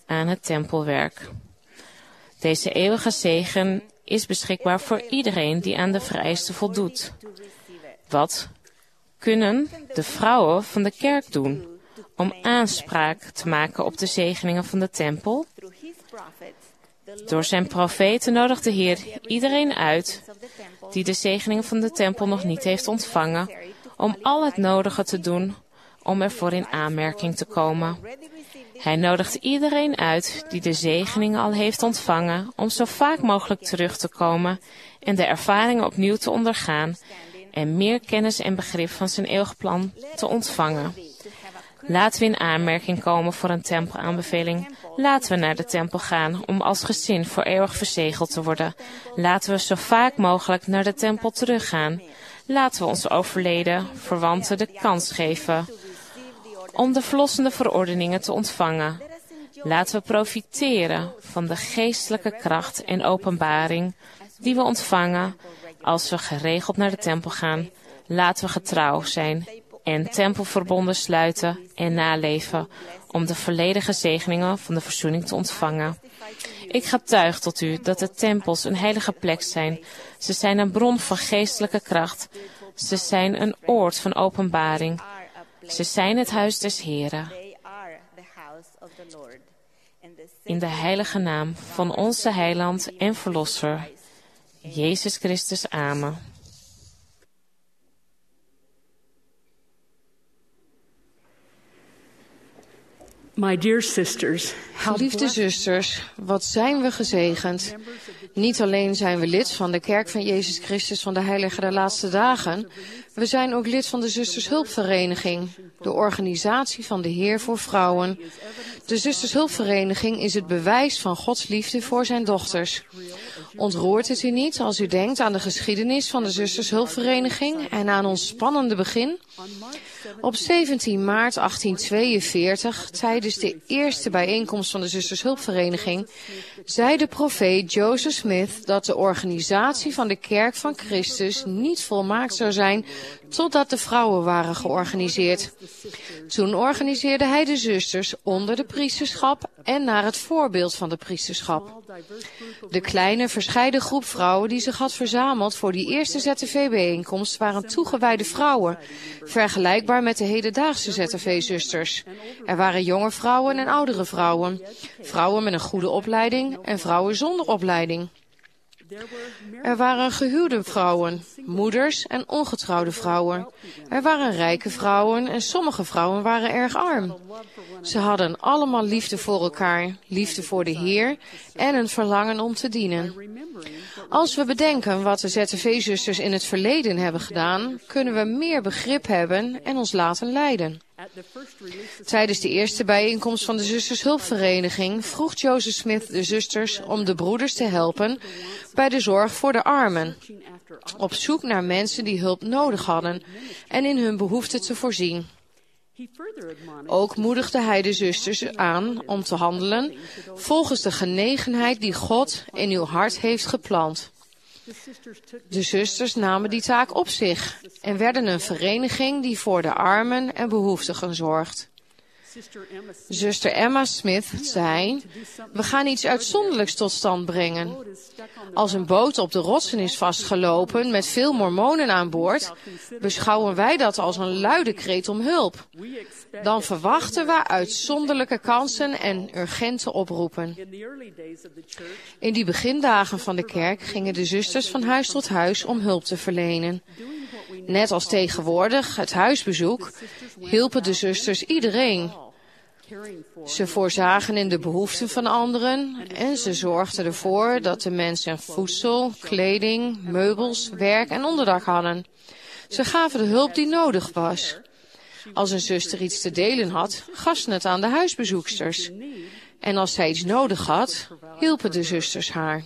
aan het tempelwerk. Deze eeuwige zegen is beschikbaar voor iedereen die aan de vereisten voldoet. Wat kunnen de vrouwen van de kerk doen om aanspraak te maken op de zegeningen van de tempel? Door zijn profeten nodigt de Heer iedereen uit die de zegeningen van de tempel nog niet heeft ontvangen, om al het nodige te doen om ervoor in aanmerking te komen. Hij nodigt iedereen uit die de zegeningen al heeft ontvangen, om zo vaak mogelijk terug te komen en de ervaringen opnieuw te ondergaan en meer kennis en begrip van zijn eeuwig plan te ontvangen. Laten we in aanmerking komen voor een tempelaanbeveling. Laten we naar de tempel gaan om als gezin voor eeuwig verzegeld te worden. Laten we zo vaak mogelijk naar de tempel teruggaan. Laten we onze overleden verwanten de kans geven om de verlossende verordeningen te ontvangen. Laten we profiteren van de geestelijke kracht en openbaring die we ontvangen als we geregeld naar de tempel gaan. Laten we getrouw zijn en tempelverbonden sluiten en naleven om de volledige zegeningen van de verzoening te ontvangen. Ik getuig tot u dat de tempels een heilige plek zijn. Ze zijn een bron van geestelijke kracht. Ze zijn een oord van openbaring. Ze zijn het huis des Heren. In de heilige naam van onze heiland en verlosser, Jezus Christus. Amen. My dear sisters, Geliefde zusters, wat zijn we gezegend. Niet alleen zijn we lid van de Kerk van Jezus Christus van de Heilige der Laatste Dagen, we zijn ook lid van de Zusters Hulpvereniging, de organisatie van de Heer voor vrouwen. De Zusters Hulpvereniging is het bewijs van Gods liefde voor zijn dochters. Ontroert het u niet als u denkt aan de geschiedenis van de Zusters Hulpvereniging en aan ons spannende begin? Op zeventien maart achttienhonderdtweeënveertig, tijdens de eerste bijeenkomst van de Zusters Hulpvereniging, zei de profeet Joseph Smith dat de organisatie van de Kerk van Christus niet volmaakt zou zijn totdat de vrouwen waren georganiseerd. Toen organiseerde hij de zusters onder de priesterschap en naar het voorbeeld van de priesterschap. De kleine verscheiden groep vrouwen die zich had verzameld voor die eerste Z T V-bijeenkomst waren toegewijde vrouwen, vergelijkbaar met de hedendaagse Z T V-zusters. Er waren jonge vrouwen en oudere vrouwen, vrouwen met een goede opleiding en vrouwen zonder opleiding. Er waren gehuwde vrouwen, moeders en ongetrouwde vrouwen. Er waren rijke vrouwen en sommige vrouwen waren erg arm. Ze hadden allemaal liefde voor elkaar, liefde voor de Heer en een verlangen om te dienen. Als we bedenken wat de Z T V-zusters in het verleden hebben gedaan, kunnen we meer begrip hebben en ons laten leiden. Tijdens de eerste bijeenkomst van de Zusters Hulpvereniging vroeg Joseph Smith de zusters om de broeders te helpen bij de zorg voor de armen, op zoek naar mensen die hulp nodig hadden en in hun behoeften te voorzien. Ook moedigde hij de zusters aan om te handelen volgens de genegenheid die God in uw hart heeft geplant. De zusters namen die taak op zich en werden een vereniging die voor de armen en behoeftigen zorgt. Zuster Emma Smith zei, we gaan iets uitzonderlijks tot stand brengen. Als een boot op de rotsen is vastgelopen met veel mormonen aan boord, beschouwen wij dat als een luide kreet om hulp. Dan verwachten we uitzonderlijke kansen en urgente oproepen. In die begindagen van de kerk gingen de zusters van huis tot huis om hulp te verlenen. Net als tegenwoordig het huisbezoek hielpen de zusters iedereen. Ze voorzagen in de behoeften van anderen en ze zorgden ervoor dat de mensen voedsel, kleding, meubels, werk en onderdak hadden. Ze gaven de hulp die nodig was. Als een zuster iets te delen had, gaf ze het aan de huisbezoeksters. En als zij iets nodig had, hielpen de zusters haar.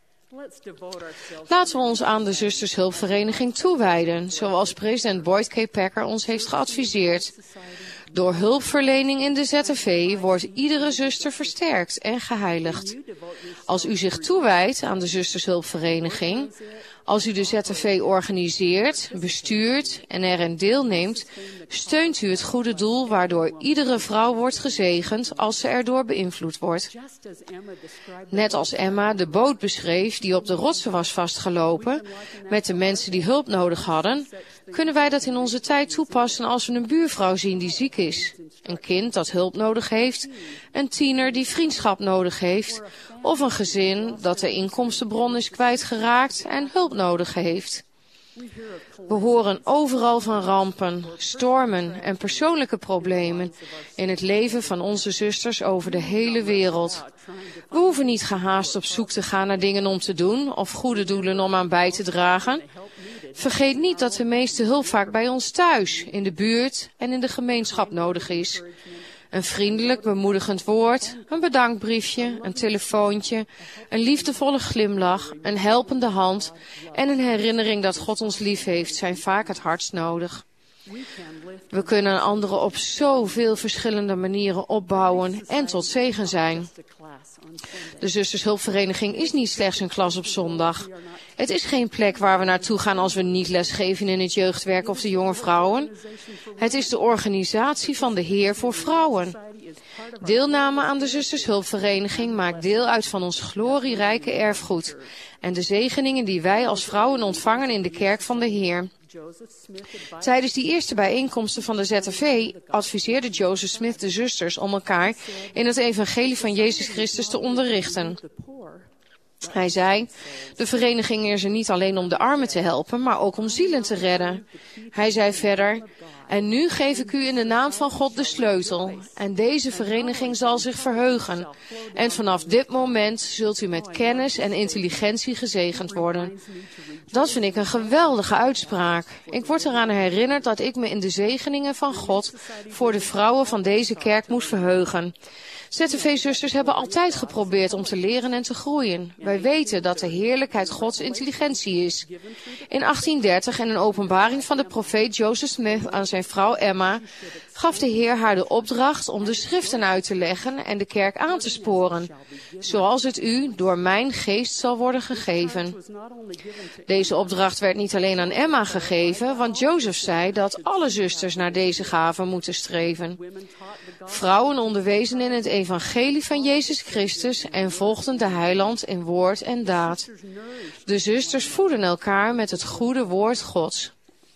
Laten we ons aan de Zusters Hulpvereniging toewijden, zoals president Boyd K. Packer ons heeft geadviseerd. Door hulpverlening in de Z F V wordt iedere zuster versterkt en geheiligd. Als u zich toewijdt aan de zustershulpvereniging, als u de Z F V organiseert, bestuurt en erin deelneemt, steunt u het goede doel waardoor iedere vrouw wordt gezegend als ze erdoor beïnvloed wordt. Net als Emma de boot beschreef die op de rotsen was vastgelopen met de mensen die hulp nodig hadden, kunnen wij dat in onze tijd toepassen als we een buurvrouw zien die ziek is, een kind dat hulp nodig heeft, een tiener die vriendschap nodig heeft, of een gezin dat de inkomstenbron is kwijtgeraakt en hulp nodig heeft. We horen overal van rampen, stormen en persoonlijke problemen in het leven van onze zusters over de hele wereld. We hoeven niet gehaast op zoek te gaan naar dingen om te doen of goede doelen om aan bij te dragen. Vergeet niet dat de meeste hulp vaak bij ons thuis, in de buurt en in de gemeenschap nodig is. Een vriendelijk, bemoedigend woord, een bedankbriefje, een telefoontje, een liefdevolle glimlach, een helpende hand en een herinnering dat God ons lief heeft zijn vaak het hardst nodig. We kunnen anderen op zoveel verschillende manieren opbouwen en tot zegen zijn. De zustershulpvereniging is niet slechts een klas op zondag. Het is geen plek waar we naartoe gaan als we niet lesgeven in het jeugdwerk of de jonge vrouwen. Het is de organisatie van de Heer voor vrouwen. Deelname aan de zustershulpvereniging maakt deel uit van ons glorierijke erfgoed en de zegeningen die wij als vrouwen ontvangen in de kerk van de Heer. Tijdens die eerste bijeenkomsten van de Z F V adviseerde Joseph Smith de zusters om elkaar in het evangelie van Jezus Christus te onderrichten. Hij zei, de vereniging is er niet alleen om de armen te helpen, maar ook om zielen te redden. Hij zei verder, en nu geef ik u in de naam van God de sleutel. En deze vereniging zal zich verheugen. En vanaf dit moment zult u met kennis en intelligentie gezegend worden. Dat vind ik een geweldige uitspraak. Ik word eraan herinnerd dat ik me in de zegeningen van God voor de vrouwen van deze kerk moest verheugen. Z F V-zusters hebben altijd geprobeerd om te leren en te groeien. Wij weten dat de heerlijkheid Gods intelligentie is. In achttien dertig, in een openbaring van de profeet Joseph Smith aan zijn vrouw Emma, gaf de Heer haar de opdracht om de schriften uit te leggen en de kerk aan te sporen, zoals het u door mijn geest zal worden gegeven. Deze opdracht werd niet alleen aan Emma gegeven, want Joseph zei dat alle zusters naar deze gave moeten streven. Vrouwen onderwezen in het evangelie van Jezus Christus en volgden de heiland in woord en daad. De zusters voeden elkaar met het goede woord Gods.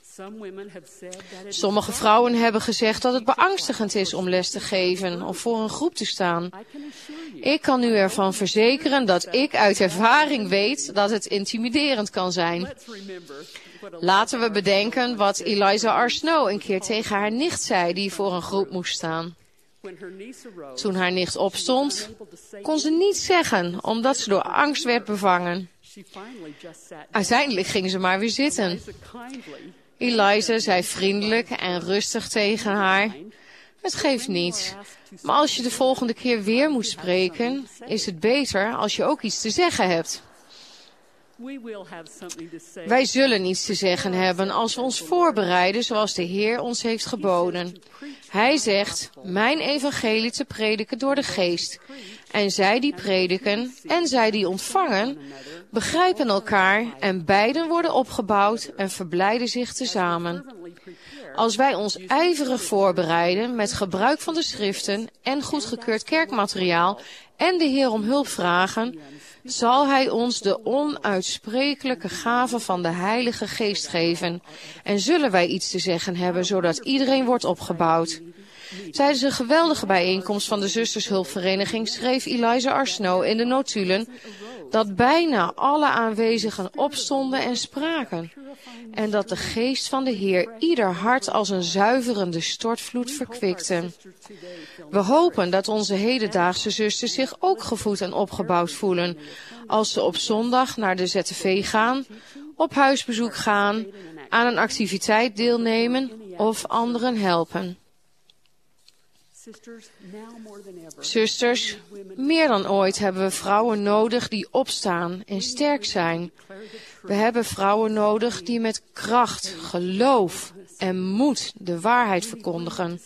Sommige vrouwen hebben gezegd dat het beangstigend is om les te geven of voor een groep te staan. Ik kan u ervan verzekeren dat ik uit ervaring weet dat het intimiderend kan zijn. Laten we bedenken wat Eliza R. Snow een keer tegen haar nicht zei die voor een groep moest staan. Toen haar nicht opstond, kon ze niets zeggen, omdat ze door angst werd bevangen. Uiteindelijk ging ze maar weer zitten. Eliza zei vriendelijk en rustig tegen haar, het geeft niets, maar als je de volgende keer weer moet spreken, is het beter als je ook iets te zeggen hebt. Wij zullen iets te zeggen hebben als we ons voorbereiden zoals de Heer ons heeft geboden. Hij zegt, mijn evangelie te prediken door de geest. En zij die prediken en zij die ontvangen, begrijpen elkaar en beiden worden opgebouwd en verblijden zich tezamen. Als wij ons ijverig voorbereiden met gebruik van de schriften en goedgekeurd kerkmateriaal en de Heer om hulp vragen, zal Hij ons de onuitsprekelijke gave van de Heilige Geest geven en zullen wij iets te zeggen hebben, zodat iedereen wordt opgebouwd. Tijdens een geweldige bijeenkomst van de zustershulpvereniging schreef Eliza R. Snow in de notulen dat bijna alle aanwezigen opstonden en spraken en dat de geest van de Heer ieder hart als een zuiverende stortvloed verkwikte. We hopen dat onze hedendaagse zusters zich ook gevoed en opgebouwd voelen als ze op zondag naar de Z F V gaan, op huisbezoek gaan, aan een activiteit deelnemen of anderen helpen. Zusters, meer dan ooit hebben we vrouwen nodig die opstaan en sterk zijn. We hebben vrouwen nodig die met kracht, geloof en moet de waarheid verkondigen.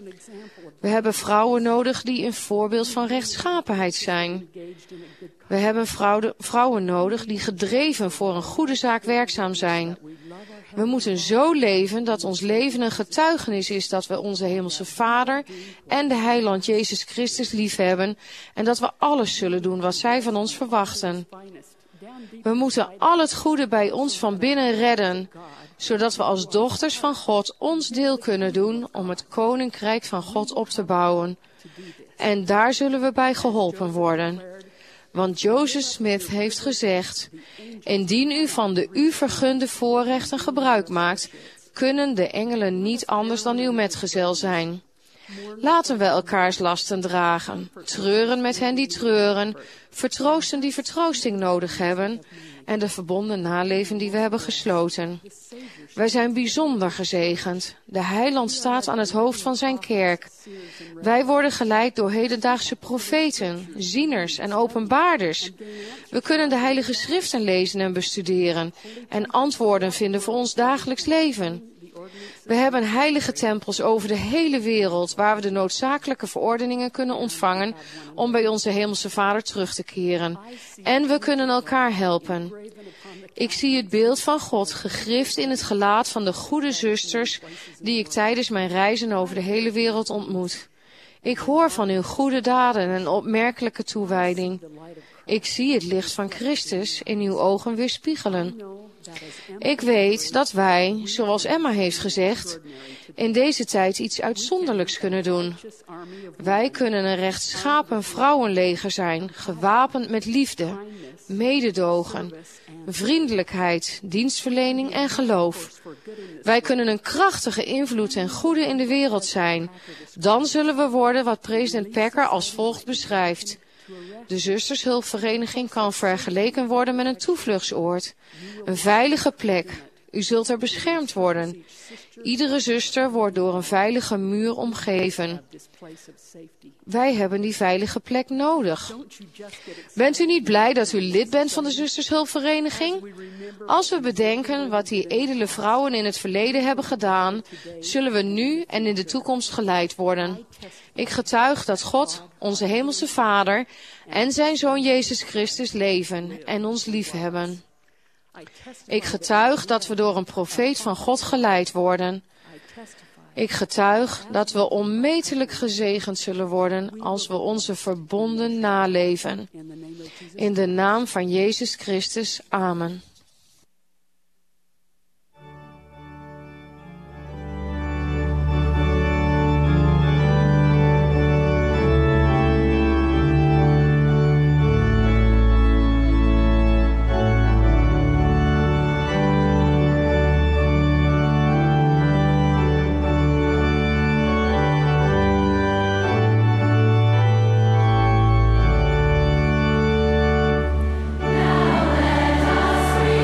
We hebben vrouwen nodig die een voorbeeld van rechtschapenheid zijn. We hebben vrouwen, vrouwen nodig die gedreven voor een goede zaak werkzaam zijn. We moeten zo leven dat ons leven een getuigenis is dat we onze hemelse Vader en de Heiland Jezus Christus liefhebben en dat we alles zullen doen wat zij van ons verwachten. We moeten al het goede bij ons van binnen redden, zodat we als dochters van God ons deel kunnen doen om het koninkrijk van God op te bouwen. En daar zullen we bij geholpen worden. Want Joseph Smith heeft gezegd, indien u van de u vergunde voorrechten gebruik maakt, kunnen de engelen niet anders dan uw metgezel zijn. Laten we elkaars lasten dragen, treuren met hen die treuren, vertroosten die vertroosting nodig hebben en de verbonden naleven die we hebben gesloten. Wij zijn bijzonder gezegend. De Heiland staat aan het hoofd van zijn kerk. Wij worden geleid door hedendaagse profeten, zieners en openbaarders. We kunnen de Heilige Schriften lezen en bestuderen en antwoorden vinden voor ons dagelijks leven. We hebben heilige tempels over de hele wereld waar we de noodzakelijke verordeningen kunnen ontvangen om bij onze hemelse Vader terug te keren. En we kunnen elkaar helpen. Ik zie het beeld van God gegrift in het gelaat van de goede zusters die ik tijdens mijn reizen over de hele wereld ontmoet. Ik hoor van uw goede daden en opmerkelijke toewijding. Ik zie het licht van Christus in uw ogen weerspiegelen. Ik weet dat wij, zoals Emma heeft gezegd, in deze tijd iets uitzonderlijks kunnen doen. Wij kunnen een rechtschapen vrouwenleger zijn, gewapend met liefde, mededogen, vriendelijkheid, dienstverlening en geloof. Wij kunnen een krachtige invloed en goede in de wereld zijn. Dan zullen we worden wat president Packer als volgt beschrijft. De zustershulpvereniging kan vergeleken worden met een toevluchtsoord. Een veilige plek. U zult er beschermd worden. Iedere zuster wordt door een veilige muur omgeven. Wij hebben die veilige plek nodig. Bent u niet blij dat u lid bent van de zustershulpvereniging? Als we bedenken wat die edele vrouwen in het verleden hebben gedaan, zullen we nu en in de toekomst geleid worden. Ik getuig dat God, onze hemelse Vader, en zijn Zoon Jezus Christus leven en ons liefhebben. Ik getuig dat we door een profeet van God geleid worden. Ik getuig dat we onmetelijk gezegend zullen worden als we onze verbonden naleven. In de naam van Jezus Christus. Amen. Now let us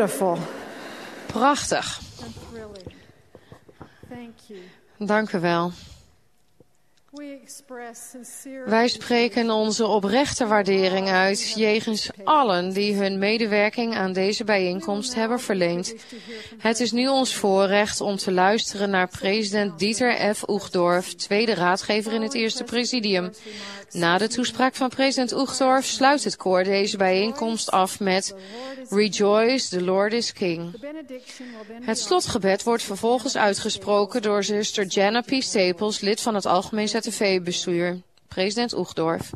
beautiful Prachtig. and thrilling. Thank you. Dank u wel. We express sincere Wij spreken onze oprechte waardering uit jegens allen die hun medewerking aan deze bijeenkomst hebben verleend. Het is nu ons voorrecht om te luisteren naar president Dieter F. Uchtdorf, tweede raadgever in het Eerste Presidium. Na de toespraak van president Uchtdorf sluit het koor deze bijeenkomst af met Rejoice, the Lord is King. Het slotgebed wordt vervolgens uitgesproken door zuster Jana P. Staples, lid van het Algemeen Z F V-bestuur. President Uchtdorf.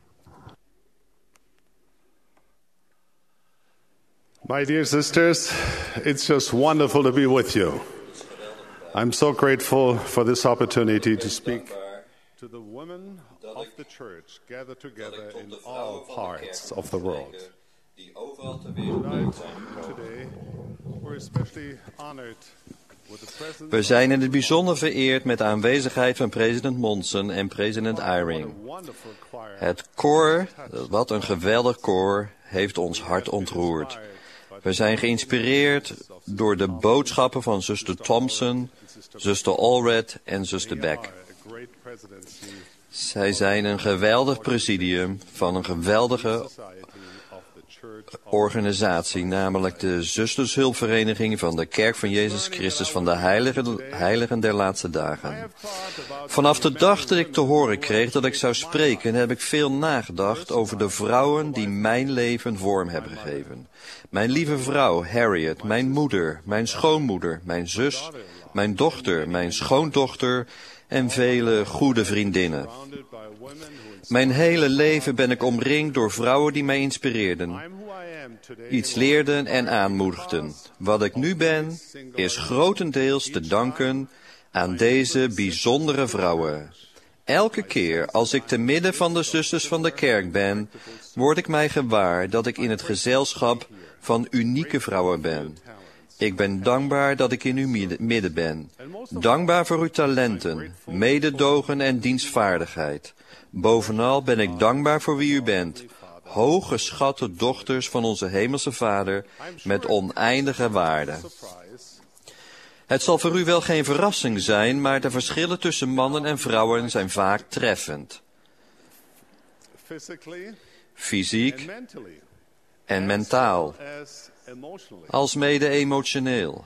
My dear sisters, it's just wonderful to be with you. I'm so grateful for this opportunity to speak to the women of the church gathered together in all parts of the world. Tonight, today, we're especially honored. We zijn in het bijzonder vereerd met de aanwezigheid van president Monson en president Eyring. Het koor, wat een geweldig koor, heeft ons hart ontroerd. We zijn geïnspireerd door de boodschappen van zuster Thompson, zuster Allred en zuster Beck. Zij zijn een geweldig presidium van een geweldige organisatie, namelijk de Zustershulpvereniging van de Kerk van Jezus Christus van de Heiligen, Heiligen der Laatste Dagen. Vanaf de dag dat ik te horen kreeg dat ik zou spreken, heb ik veel nagedacht over de vrouwen die mijn leven vorm hebben gegeven. Mijn lieve vrouw, Harriet, mijn moeder, mijn schoonmoeder, mijn zus, mijn dochter, mijn schoondochter en vele goede vriendinnen. Mijn hele leven ben ik omringd door vrouwen die mij inspireerden, iets leerden en aanmoedigden. Wat ik nu ben, is grotendeels te danken aan deze bijzondere vrouwen. Elke keer als ik te midden van de zusters van de kerk ben, word ik mij gewaar dat ik in het gezelschap van unieke vrouwen ben. Ik ben dankbaar dat ik in uw midden ben. Dankbaar voor uw talenten, mededogen en dienstvaardigheid. Bovenal ben ik dankbaar voor wie u bent. Hooggeschatte dochters van onze hemelse Vader met oneindige waarde. Het zal voor u wel geen verrassing zijn, maar de verschillen tussen mannen en vrouwen zijn vaak treffend. Fysiek en mentaal, alsmede emotioneel.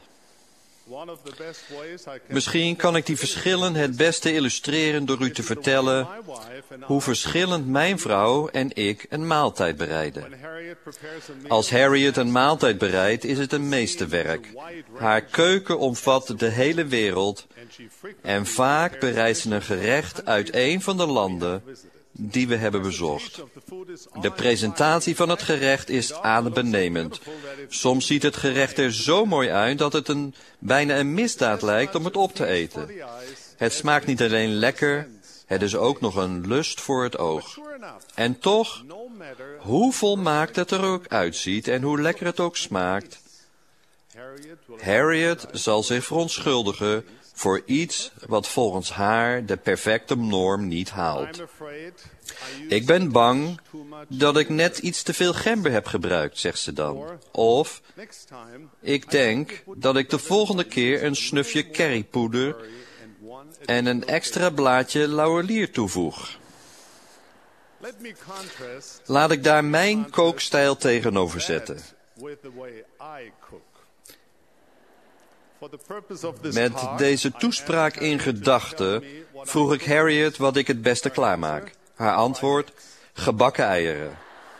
Misschien kan ik die verschillen het beste illustreren door u te vertellen hoe verschillend mijn vrouw en ik een maaltijd bereiden. Als Harriet een maaltijd bereidt, is het een meesterwerk. Haar keuken omvat de hele wereld en vaak bereidt ze een gerecht uit een van de landen die we hebben bezocht. De presentatie van het gerecht is adembenemend. Soms ziet het gerecht er zo mooi uit dat het een, bijna een misdaad lijkt om het op te eten. Het smaakt niet alleen lekker, het is ook nog een lust voor het oog. En toch, hoe volmaakt het er ook uitziet en hoe lekker het ook smaakt, Harriet zal zich verontschuldigen voor iets wat volgens haar de perfecte norm niet haalt. Ik ben bang dat ik net iets te veel gember heb gebruikt, zegt ze dan. Of, ik denk dat ik de volgende keer een snufje currypoeder en een extra blaadje laurelier toevoeg. Laat ik daar mijn kookstijl tegenover zetten. Met deze toespraak in gedachten vroeg ik Harriet wat ik het beste klaarmaak. Haar antwoord, gebakken eieren.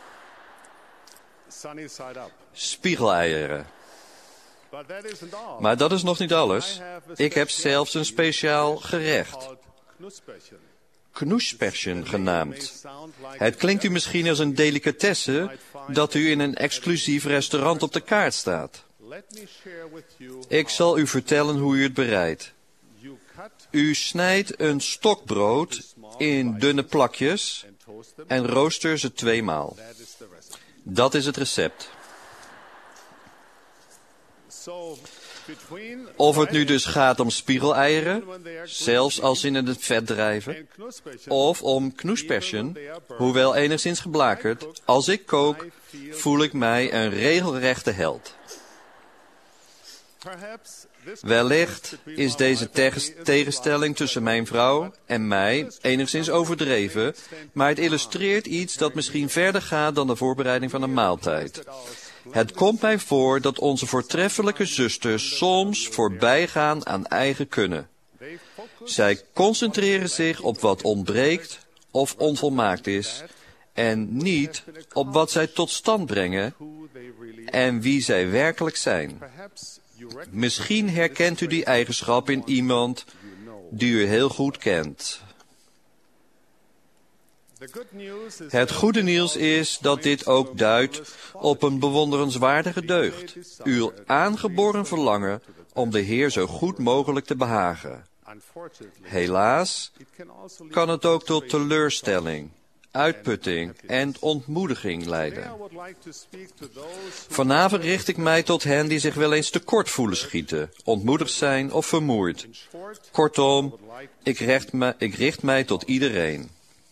Spiegeleieren. Maar dat is nog niet alles. Ik heb zelfs een speciaal gerecht. Knoespersen genaamd. Het klinkt u misschien als een delicatesse dat u in een exclusief restaurant op de kaart staat. Ik zal u vertellen hoe u het bereidt. U snijdt een stokbrood in dunne plakjes en rooster ze tweemaal. Dat is het recept. Of het nu dus gaat om spiegeleieren, zelfs als ze in het vet drijven, of om knoespersen, hoewel enigszins geblakerd, als ik kook, voel ik mij een regelrechte held. Wellicht is deze tegenstelling tussen mijn vrouw en mij enigszins overdreven, maar het illustreert iets dat misschien verder gaat dan de voorbereiding van een maaltijd. Het komt mij voor dat onze voortreffelijke zusters soms voorbijgaan aan eigen kunnen. Zij concentreren zich op wat ontbreekt of onvolmaakt is, en niet op wat zij tot stand brengen en wie zij werkelijk zijn. Misschien herkent u die eigenschap in iemand die u heel goed kent. Het goede nieuws is dat dit ook duidt op een bewonderenswaardige deugd, uw aangeboren verlangen om de Heer zo goed mogelijk te behagen. Helaas kan het ook tot teleurstelling, uitputting en ontmoediging leiden. Vanavond richt ik mij tot hen die zich wel eens tekort voelen schieten, ontmoedigd zijn of vermoeid. Kortom, ik richt, me, ik richt mij tot iedereen.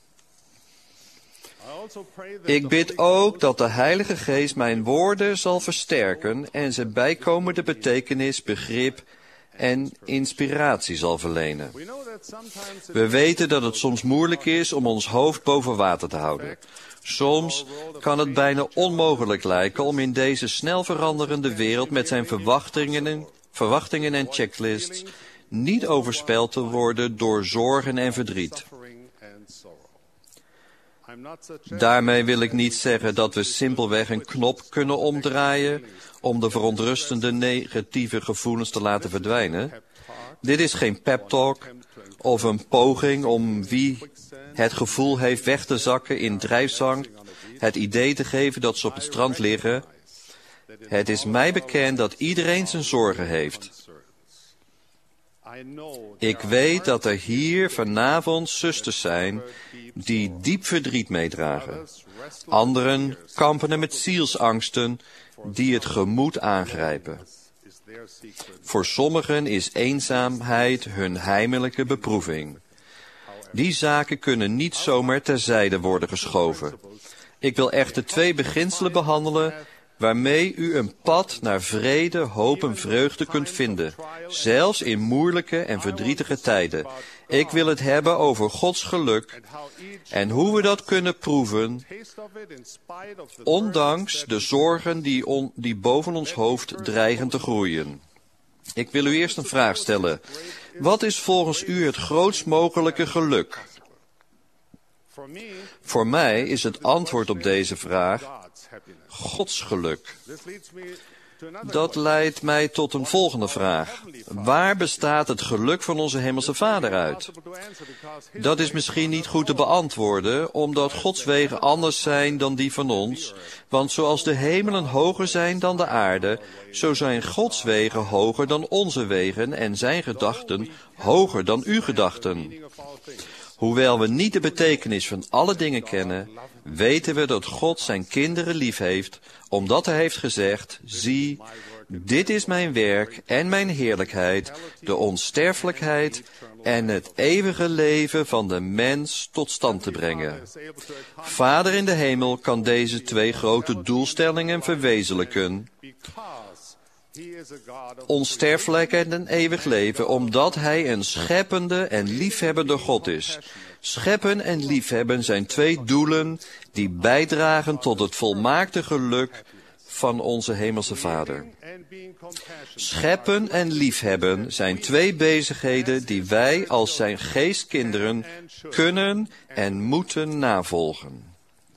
Ik bid ook dat de Heilige Geest mijn woorden zal versterken en ze bijkomende betekenis, begrip en inspiratie zal verlenen. We weten dat het soms moeilijk is om ons hoofd boven water te houden. Soms kan het bijna onmogelijk lijken om in deze snel veranderende wereld met zijn verwachtingen, verwachtingen en checklists niet overspeld te worden door zorgen en verdriet. Daarmee wil ik niet zeggen dat we simpelweg een knop kunnen omdraaien om de verontrustende negatieve gevoelens te laten verdwijnen. Dit is geen pep talk of een poging om wie het gevoel heeft weg te zakken in drijfzang het idee te geven dat ze op het strand liggen. Het is mij bekend dat iedereen zijn zorgen heeft. Ik weet dat er hier vanavond zusters zijn die diep verdriet meedragen. Anderen kampen er met zielsangsten die het gemoed aangrijpen. Voor sommigen is eenzaamheid hun heimelijke beproeving. Die zaken kunnen niet zomaar terzijde worden geschoven. Ik wil echter twee beginselen behandelen waarmee u een pad naar vrede, hoop en vreugde kunt vinden, zelfs in moeilijke en verdrietige tijden. Ik wil het hebben over Gods geluk en hoe we dat kunnen proeven, ondanks de zorgen die, on, die boven ons hoofd dreigen te groeien. Ik wil u eerst een vraag stellen. Wat is volgens u het grootst mogelijke geluk? Voor mij is het antwoord op deze vraag Gods geluk. Dat leidt mij tot een volgende vraag. Waar bestaat het geluk van onze Hemelse Vader uit? Dat is misschien niet goed te beantwoorden, omdat Gods wegen anders zijn dan die van ons. Want zoals de hemelen hoger zijn dan de aarde, zo zijn Gods wegen hoger dan onze wegen en zijn gedachten hoger dan uw gedachten. Hoewel we niet de betekenis van alle dingen kennen, weten we dat God zijn kinderen lief heeft, omdat hij heeft gezegd, zie, dit is mijn werk en mijn heerlijkheid, de onsterfelijkheid en het eeuwige leven van de mens tot stand te brengen. Vader in de hemel kan deze twee grote doelstellingen verwezenlijken. Onsterfelijkheid en eeuwig leven, omdat hij een scheppende en liefhebbende God is. Scheppen en liefhebben zijn twee doelen die bijdragen tot het volmaakte geluk van onze Hemelse Vader. Scheppen en liefhebben zijn twee bezigheden die wij als zijn geestkinderen kunnen en moeten navolgen.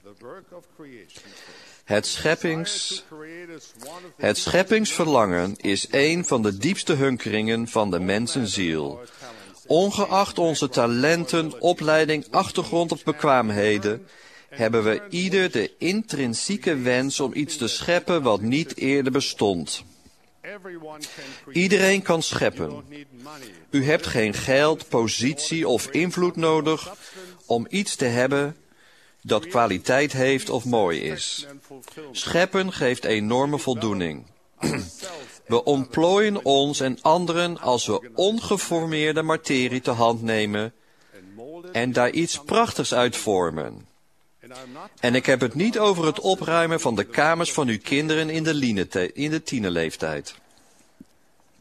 Het, scheppings, het scheppingsverlangen is een van de diepste hunkeringen van de mensenziel. Ongeacht onze talenten, opleiding, achtergrond of bekwaamheden, hebben we ieder de intrinsieke wens om iets te scheppen wat niet eerder bestond. Iedereen kan scheppen. U hebt geen geld, positie of invloed nodig om iets te hebben dat kwaliteit heeft of mooi is. Scheppen geeft enorme voldoening. We ontplooien ons en anderen als we ongeformeerde materie te hand nemen en daar iets prachtigs uit vormen. En ik heb het niet over het opruimen van de kamers van uw kinderen in de, in de tienerleeftijd.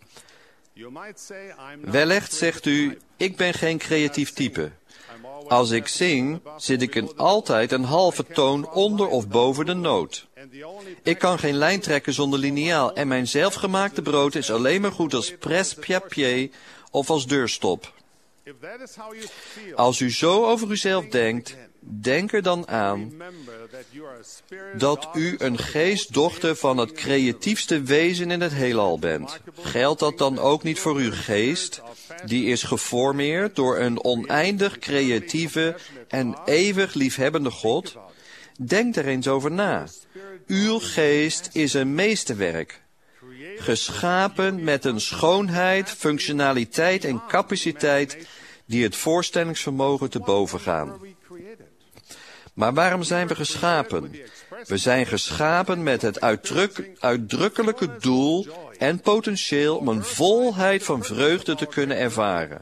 Wellicht zegt u, ik ben geen creatief type. Als ik zing, zit ik een, altijd een halve toon onder of boven de noot. Ik kan geen lijn trekken zonder liniaal en mijn zelfgemaakte brood is alleen maar goed als presse-papier of als deurstop. Als u zo over uzelf denkt, denk er dan aan dat u een geestdochter van het creatiefste wezen in het heelal bent. Geldt dat dan ook niet voor uw geest? Die is geformeerd door een oneindig creatieve en eeuwig liefhebbende God. Denk er eens over na. Uw geest is een meesterwerk. Geschapen met een schoonheid, functionaliteit en capaciteit die het voorstellingsvermogen te boven gaan. Maar waarom zijn we geschapen? We zijn geschapen met het uitdruk, uitdrukkelijke doel en potentieel om een volheid van vreugde te kunnen ervaren.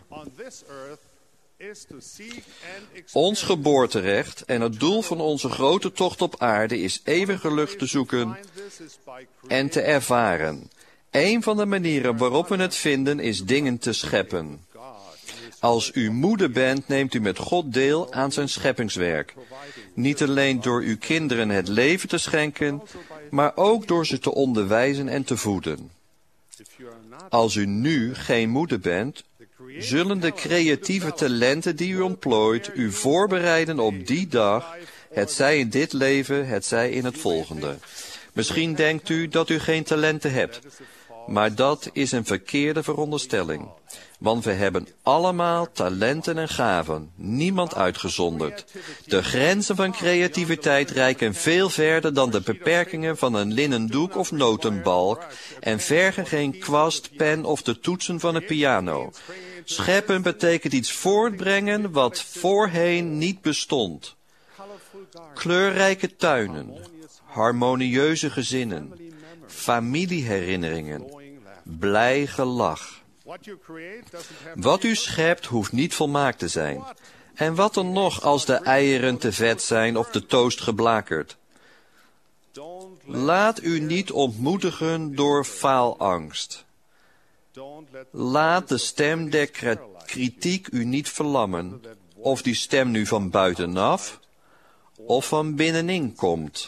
Ons geboorterecht en het doel van onze grote tocht op aarde is eeuwige lucht te zoeken en te ervaren. Een van de manieren waarop we het vinden is dingen te scheppen. Als u moeder bent, neemt u met God deel aan zijn scheppingswerk. Niet alleen door uw kinderen het leven te schenken, maar ook door ze te onderwijzen en te voeden. Als u nu geen moeder bent, zullen de creatieve talenten die u ontplooit u voorbereiden op die dag, hetzij in dit leven, hetzij in het volgende. Misschien denkt u dat u geen talenten hebt, maar dat is een verkeerde veronderstelling. Want we hebben allemaal talenten en gaven, niemand uitgezonderd. De grenzen van creativiteit reiken veel verder dan de beperkingen van een linnen doek of notenbalk en vergen geen kwast, pen of de toetsen van een piano. Scheppen betekent iets voortbrengen wat voorheen niet bestond. Kleurrijke tuinen, harmonieuze gezinnen, familieherinneringen, blij gelach. Wat u schept hoeft niet volmaakt te zijn. En wat dan nog als de eieren te vet zijn of de toast geblakerd? Laat u niet ontmoedigen door faalangst. Laat de stem der kritiek u niet verlammen, of die stem nu van buitenaf of van binnenin komt.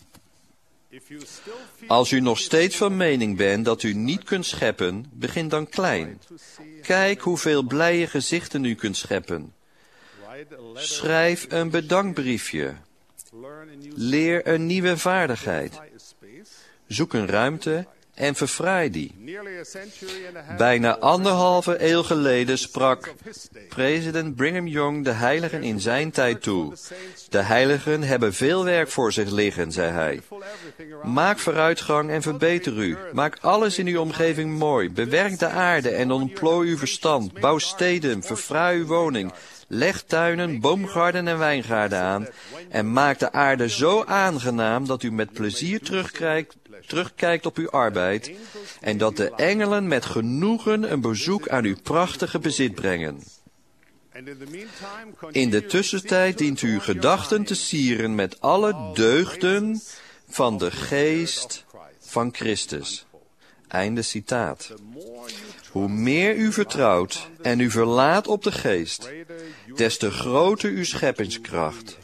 Als u nog steeds van mening bent dat u niet kunt scheppen, begin dan klein. Kijk hoeveel blije gezichten u kunt scheppen. Schrijf een bedankbriefje. Leer een nieuwe vaardigheid. Zoek een ruimte en verfraai die. Bijna anderhalve eeuw geleden sprak president Brigham Young de heiligen in zijn tijd toe. De heiligen hebben veel werk voor zich liggen, zei hij. Maak vooruitgang en verbeter u. Maak alles in uw omgeving mooi. Bewerk de aarde en ontplooi uw verstand. Bouw steden, verfraai uw woning. Leg tuinen, boomgaarden en wijngaarden aan. En maak de aarde zo aangenaam dat u met plezier terugkijkt, terugkijkt op uw arbeid. En dat de engelen met genoegen een bezoek aan uw prachtige bezit brengen. In de tussentijd dient u uw gedachten te sieren met alle deugden van de geest van Christus. Einde citaat. Hoe meer u vertrouwt en u verlaat op de geest, des te groter uw scheppingskracht.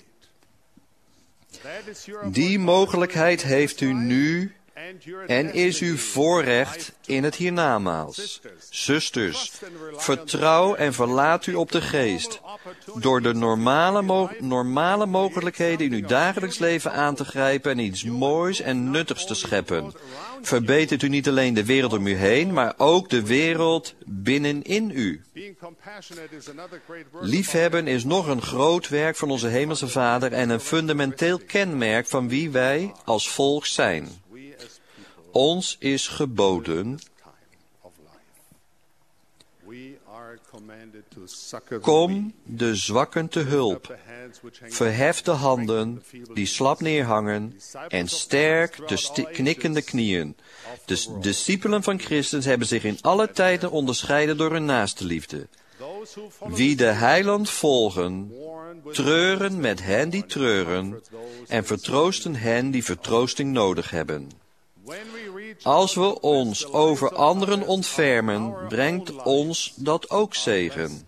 Die mogelijkheid heeft u nu en is uw voorrecht in het hiernamaals. Zusters, vertrouw en verlaat u op de geest. Door de normale, mo- normale mogelijkheden in uw dagelijks leven aan te grijpen en iets moois en nuttigs te scheppen. Verbetert u niet alleen de wereld om u heen, maar ook de wereld binnenin u. Liefhebben is nog een groot werk van onze Hemelse Vader en een fundamenteel kenmerk van wie wij als volk zijn. Ons is geboden, kom de zwakken te hulp, verhef de handen die slap neerhangen en sterk de sti- knikkende knieën. De discipelen van Christus hebben zich in alle tijden onderscheiden door hun naaste liefde. Wie de heiland volgen, treuren met hen die treuren en vertroosten hen die vertroosting nodig hebben. Als we ons over anderen ontfermen, brengt ons dat ook zegen.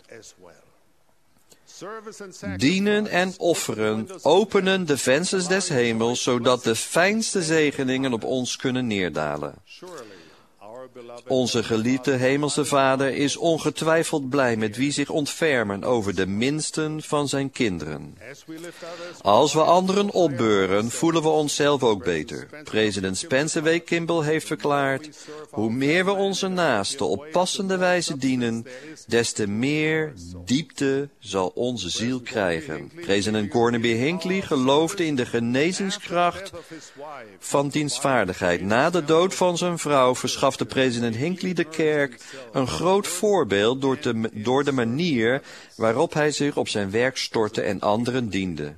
Dienen en offeren openen de vensters des hemels, zodat de fijnste zegeningen op ons kunnen neerdalen. Onze geliefde hemelse Vader is ongetwijfeld blij met wie zich ontfermen over de minsten van zijn kinderen. Als we anderen opbeuren, voelen we onszelf ook beter. President Spencer W. Kimball heeft verklaard: hoe meer we onze naasten op passende wijze dienen, des te meer diepte zal onze ziel krijgen. President Gornaby Hinckley geloofde in de genezingskracht van dienstvaardigheid. Na de dood van zijn vrouw verschafte president Hinckley de kerk een groot voorbeeld door, te, door de manier waarop hij zich op zijn werk stortte en anderen diende.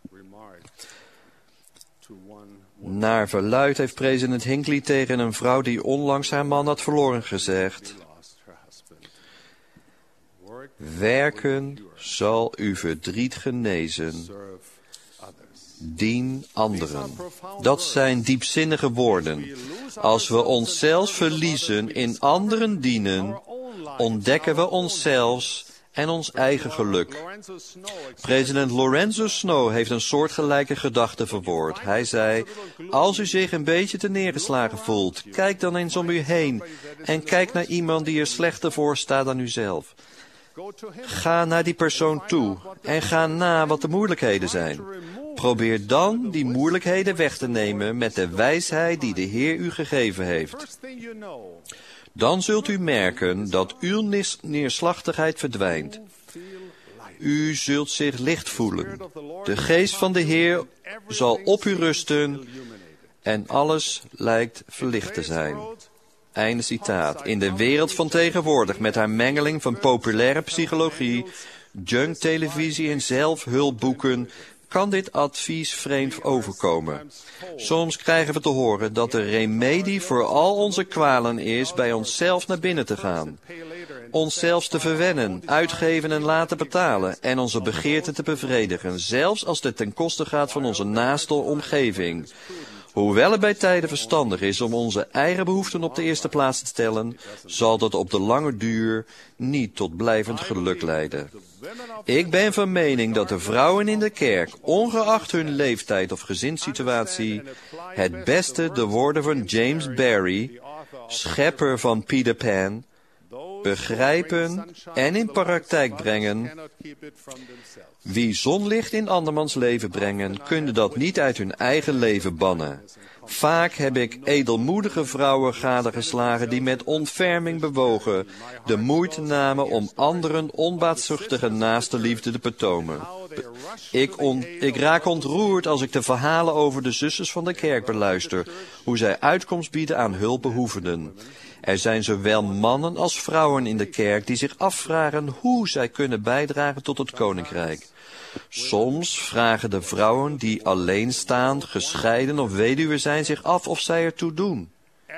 Naar verluidt heeft president Hinckley tegen een vrouw die onlangs haar man had verloren gezegd: werken zal uw verdriet genezen. Dien anderen. Dat zijn diepzinnige woorden. Als we onszelf verliezen in anderen dienen, ontdekken we onszelf en ons eigen geluk. President Lorenzo Snow heeft een soortgelijke gedachte verwoord. Hij zei: als u zich een beetje te neergeslagen voelt, kijk dan eens om u heen en kijk naar iemand die er slechter voor staat dan uzelf. Ga naar die persoon toe en ga na wat de moeilijkheden zijn. Probeer dan die moeilijkheden weg te nemen met de wijsheid die de Heer u gegeven heeft. Dan zult u merken dat uw neerslachtigheid verdwijnt. U zult zich licht voelen. De geest van de Heer zal op u rusten en alles lijkt verlicht te zijn. Einde citaat. In de wereld van tegenwoordig, met haar mengeling van populaire psychologie, junktelevisie en zelfhulpboeken, kan dit advies vreemd overkomen. Soms krijgen we te horen dat de remedie voor al onze kwalen is bij onszelf naar binnen te gaan. Onszelf te verwennen, uitgeven en laten betalen en onze begeerten te bevredigen, zelfs als dit ten koste gaat van onze naaste omgeving. Hoewel het bij tijden verstandig is om onze eigen behoeften op de eerste plaats te stellen, zal dat op de lange duur niet tot blijvend geluk leiden. Ik ben van mening dat de vrouwen in de kerk, ongeacht hun leeftijd of gezinssituatie, het beste de woorden van James Barrie, schepper van Peter Pan, begrijpen en in praktijk brengen. Wie zonlicht in andermans leven brengen, kunnen dat niet uit hun eigen leven bannen. Vaak heb ik edelmoedige vrouwen gadegeslagen die met ontferming bewogen de moeite namen om anderen onbaatzuchtige naaste liefde te betonen. Ik, on, ik raak ontroerd als ik de verhalen over de zusters van de kerk beluister, hoe zij uitkomst bieden aan hulpbehoevenden. Er zijn zowel mannen als vrouwen in de kerk die zich afvragen hoe zij kunnen bijdragen tot het koninkrijk. Soms vragen de vrouwen die alleen staan, gescheiden of weduwe zijn zich af of zij ertoe doen.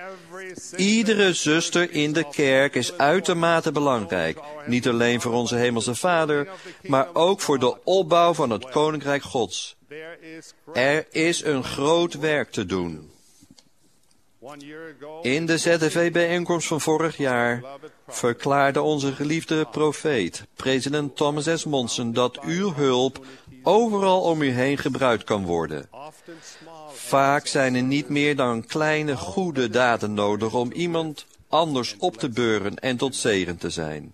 Iedere zuster in de kerk is uitermate belangrijk, niet alleen voor onze hemelse Vader, maar ook voor de opbouw van het koninkrijk Gods. Er is een groot werk te doen. In de Z F V-bijeenkomst van vorig jaar verklaarde onze geliefde profeet, president Thomas S. Monson, dat uw hulp overal om u heen gebruikt kan worden. Vaak zijn er niet meer dan kleine goede daden nodig om iemand anders op te beuren en tot zegen te zijn.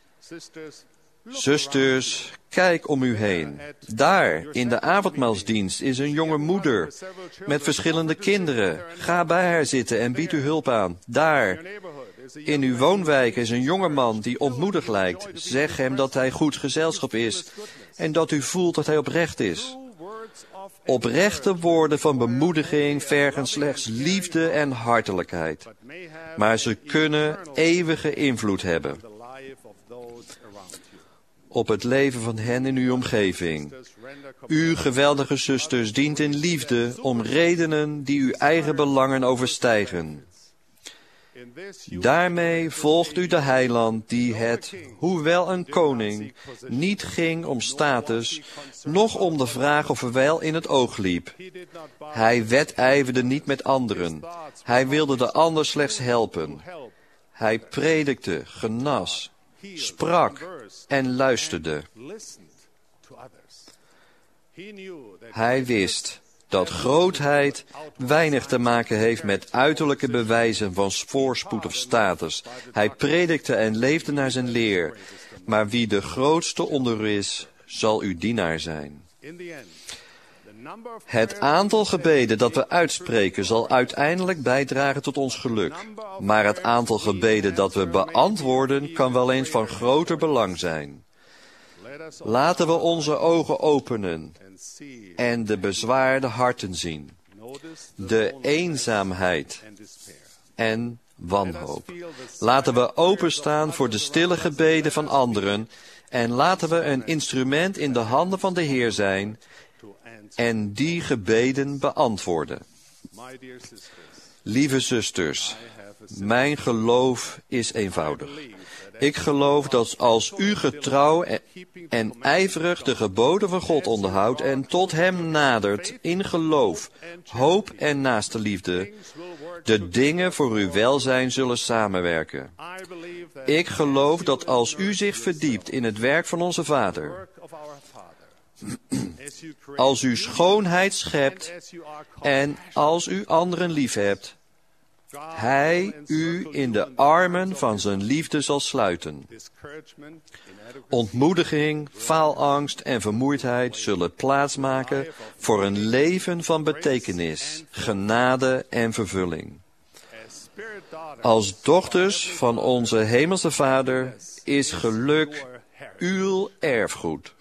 Zusters, kijk om u heen. Daar, in de avondmaalsdienst, is een jonge moeder met verschillende kinderen. Ga bij haar zitten en bied u hulp aan. Daar, in uw woonwijk, is een jonge man die ontmoedigd lijkt. Zeg hem dat hij goed gezelschap is en dat u voelt dat hij oprecht is. Oprechte woorden van bemoediging vergen slechts liefde en hartelijkheid. Maar ze kunnen eeuwige invloed hebben op het leven van hen in uw omgeving. U, geweldige zusters, dient in liefde om redenen die uw eigen belangen overstijgen. Daarmee volgt u de heiland die het, hoewel een koning, niet ging om status, noch om de vraag of er wel in het oog liep. Hij wedijverde niet met anderen. Hij wilde de ander slechts helpen. Hij predikte, genas, sprak en luisterde. Hij wist dat grootheid weinig te maken heeft met uiterlijke bewijzen van voorspoed of status. Hij predikte en leefde naar zijn leer. Maar wie de grootste onder u is, zal uw dienaar zijn. Het aantal gebeden dat we uitspreken zal uiteindelijk bijdragen tot ons geluk. Maar het aantal gebeden dat we beantwoorden kan wel eens van groter belang zijn. Laten we onze ogen openen en de bezwaarde harten zien. De eenzaamheid en wanhoop. Laten we openstaan voor de stille gebeden van anderen en laten we een instrument in de handen van de Heer zijn en die gebeden beantwoorden. Lieve zusters, mijn geloof is eenvoudig. Ik geloof dat als u getrouw en ijverig de geboden van God onderhoudt en tot hem nadert in geloof, hoop en naastenliefde, de dingen voor uw welzijn zullen samenwerken. Ik geloof dat als u zich verdiept in het werk van onze Vader, als u schoonheid schept en als u anderen liefhebt, Hij u in de armen van zijn liefde zal sluiten. Ontmoediging, faalangst en vermoeidheid zullen plaatsmaken voor een leven van betekenis, genade en vervulling. Als dochters van onze Hemelse Vader is geluk uw erfgoed.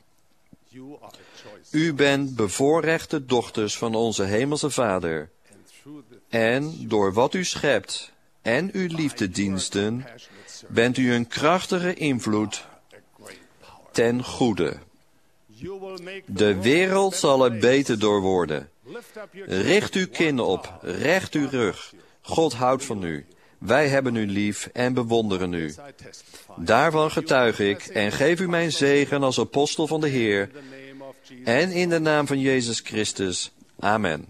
U bent bevoorrechte dochters van onze Hemelse Vader. En door wat u schept en uw liefdediensten, bent u een krachtige invloed ten goede. De wereld zal er beter door worden. Richt uw kin op, recht uw rug. God houdt van u. Wij hebben u lief en bewonderen u. Daarvan getuig ik en geef u mijn zegen als apostel van de Heer. En in de naam van Jezus Christus. Amen.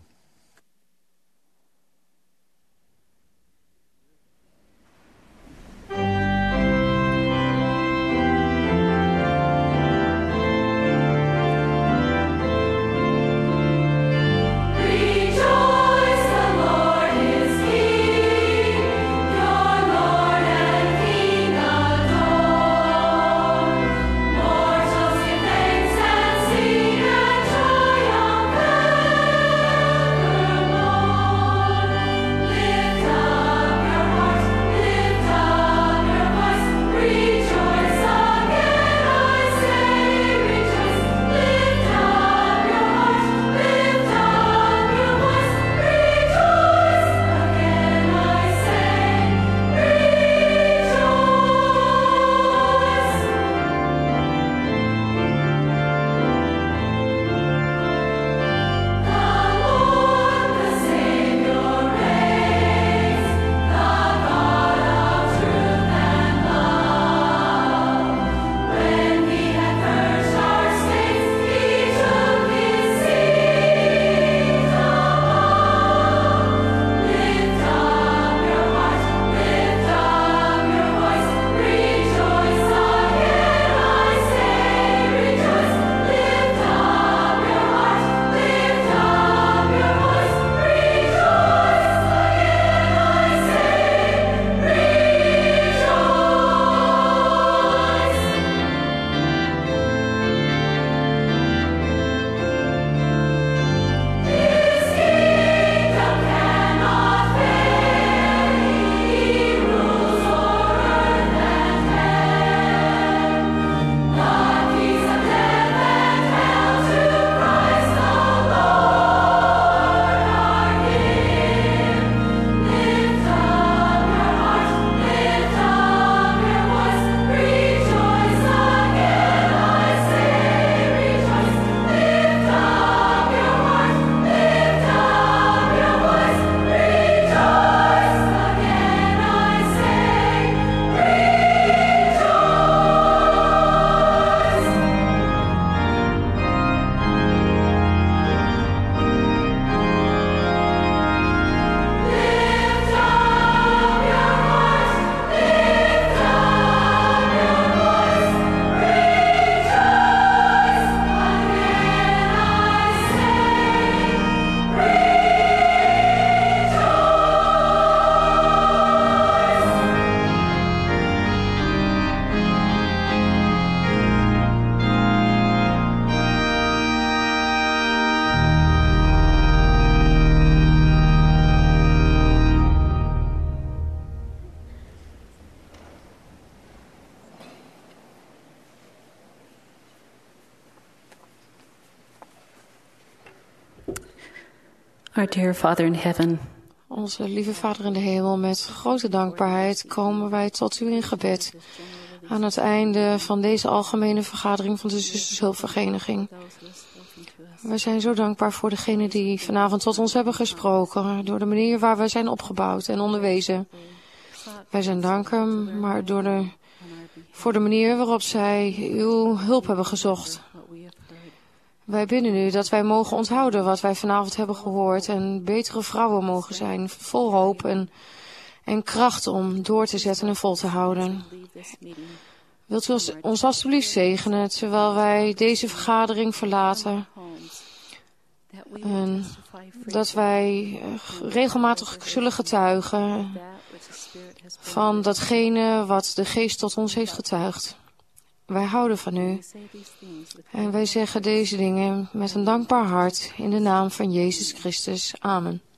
Mortals give thanks and sing and triumph. Our dear Father in heaven, Onze lieve Vader in de hemel, met grote dankbaarheid komen wij tot u in gebed. Aan het einde van deze algemene vergadering van de Zustershulpvereniging. We zijn zo dankbaar voor degenen die vanavond tot ons hebben gesproken. Door de manier waar we zijn opgebouwd en onderwezen. Wij zijn dankbaar, maar door de, voor de manier waarop zij uw hulp hebben gezocht. Wij bidden u dat wij mogen onthouden wat wij vanavond hebben gehoord. En betere vrouwen mogen zijn, vol hoop en, en kracht om door te zetten en vol te houden. Wilt u ons, ons alstublieft zegenen terwijl wij deze vergadering verlaten. En dat wij regelmatig zullen getuigen van datgene wat de Geest tot ons heeft getuigd. Wij houden van u. En wij zeggen deze dingen met een dankbaar hart in de naam van Jezus Christus. Amen.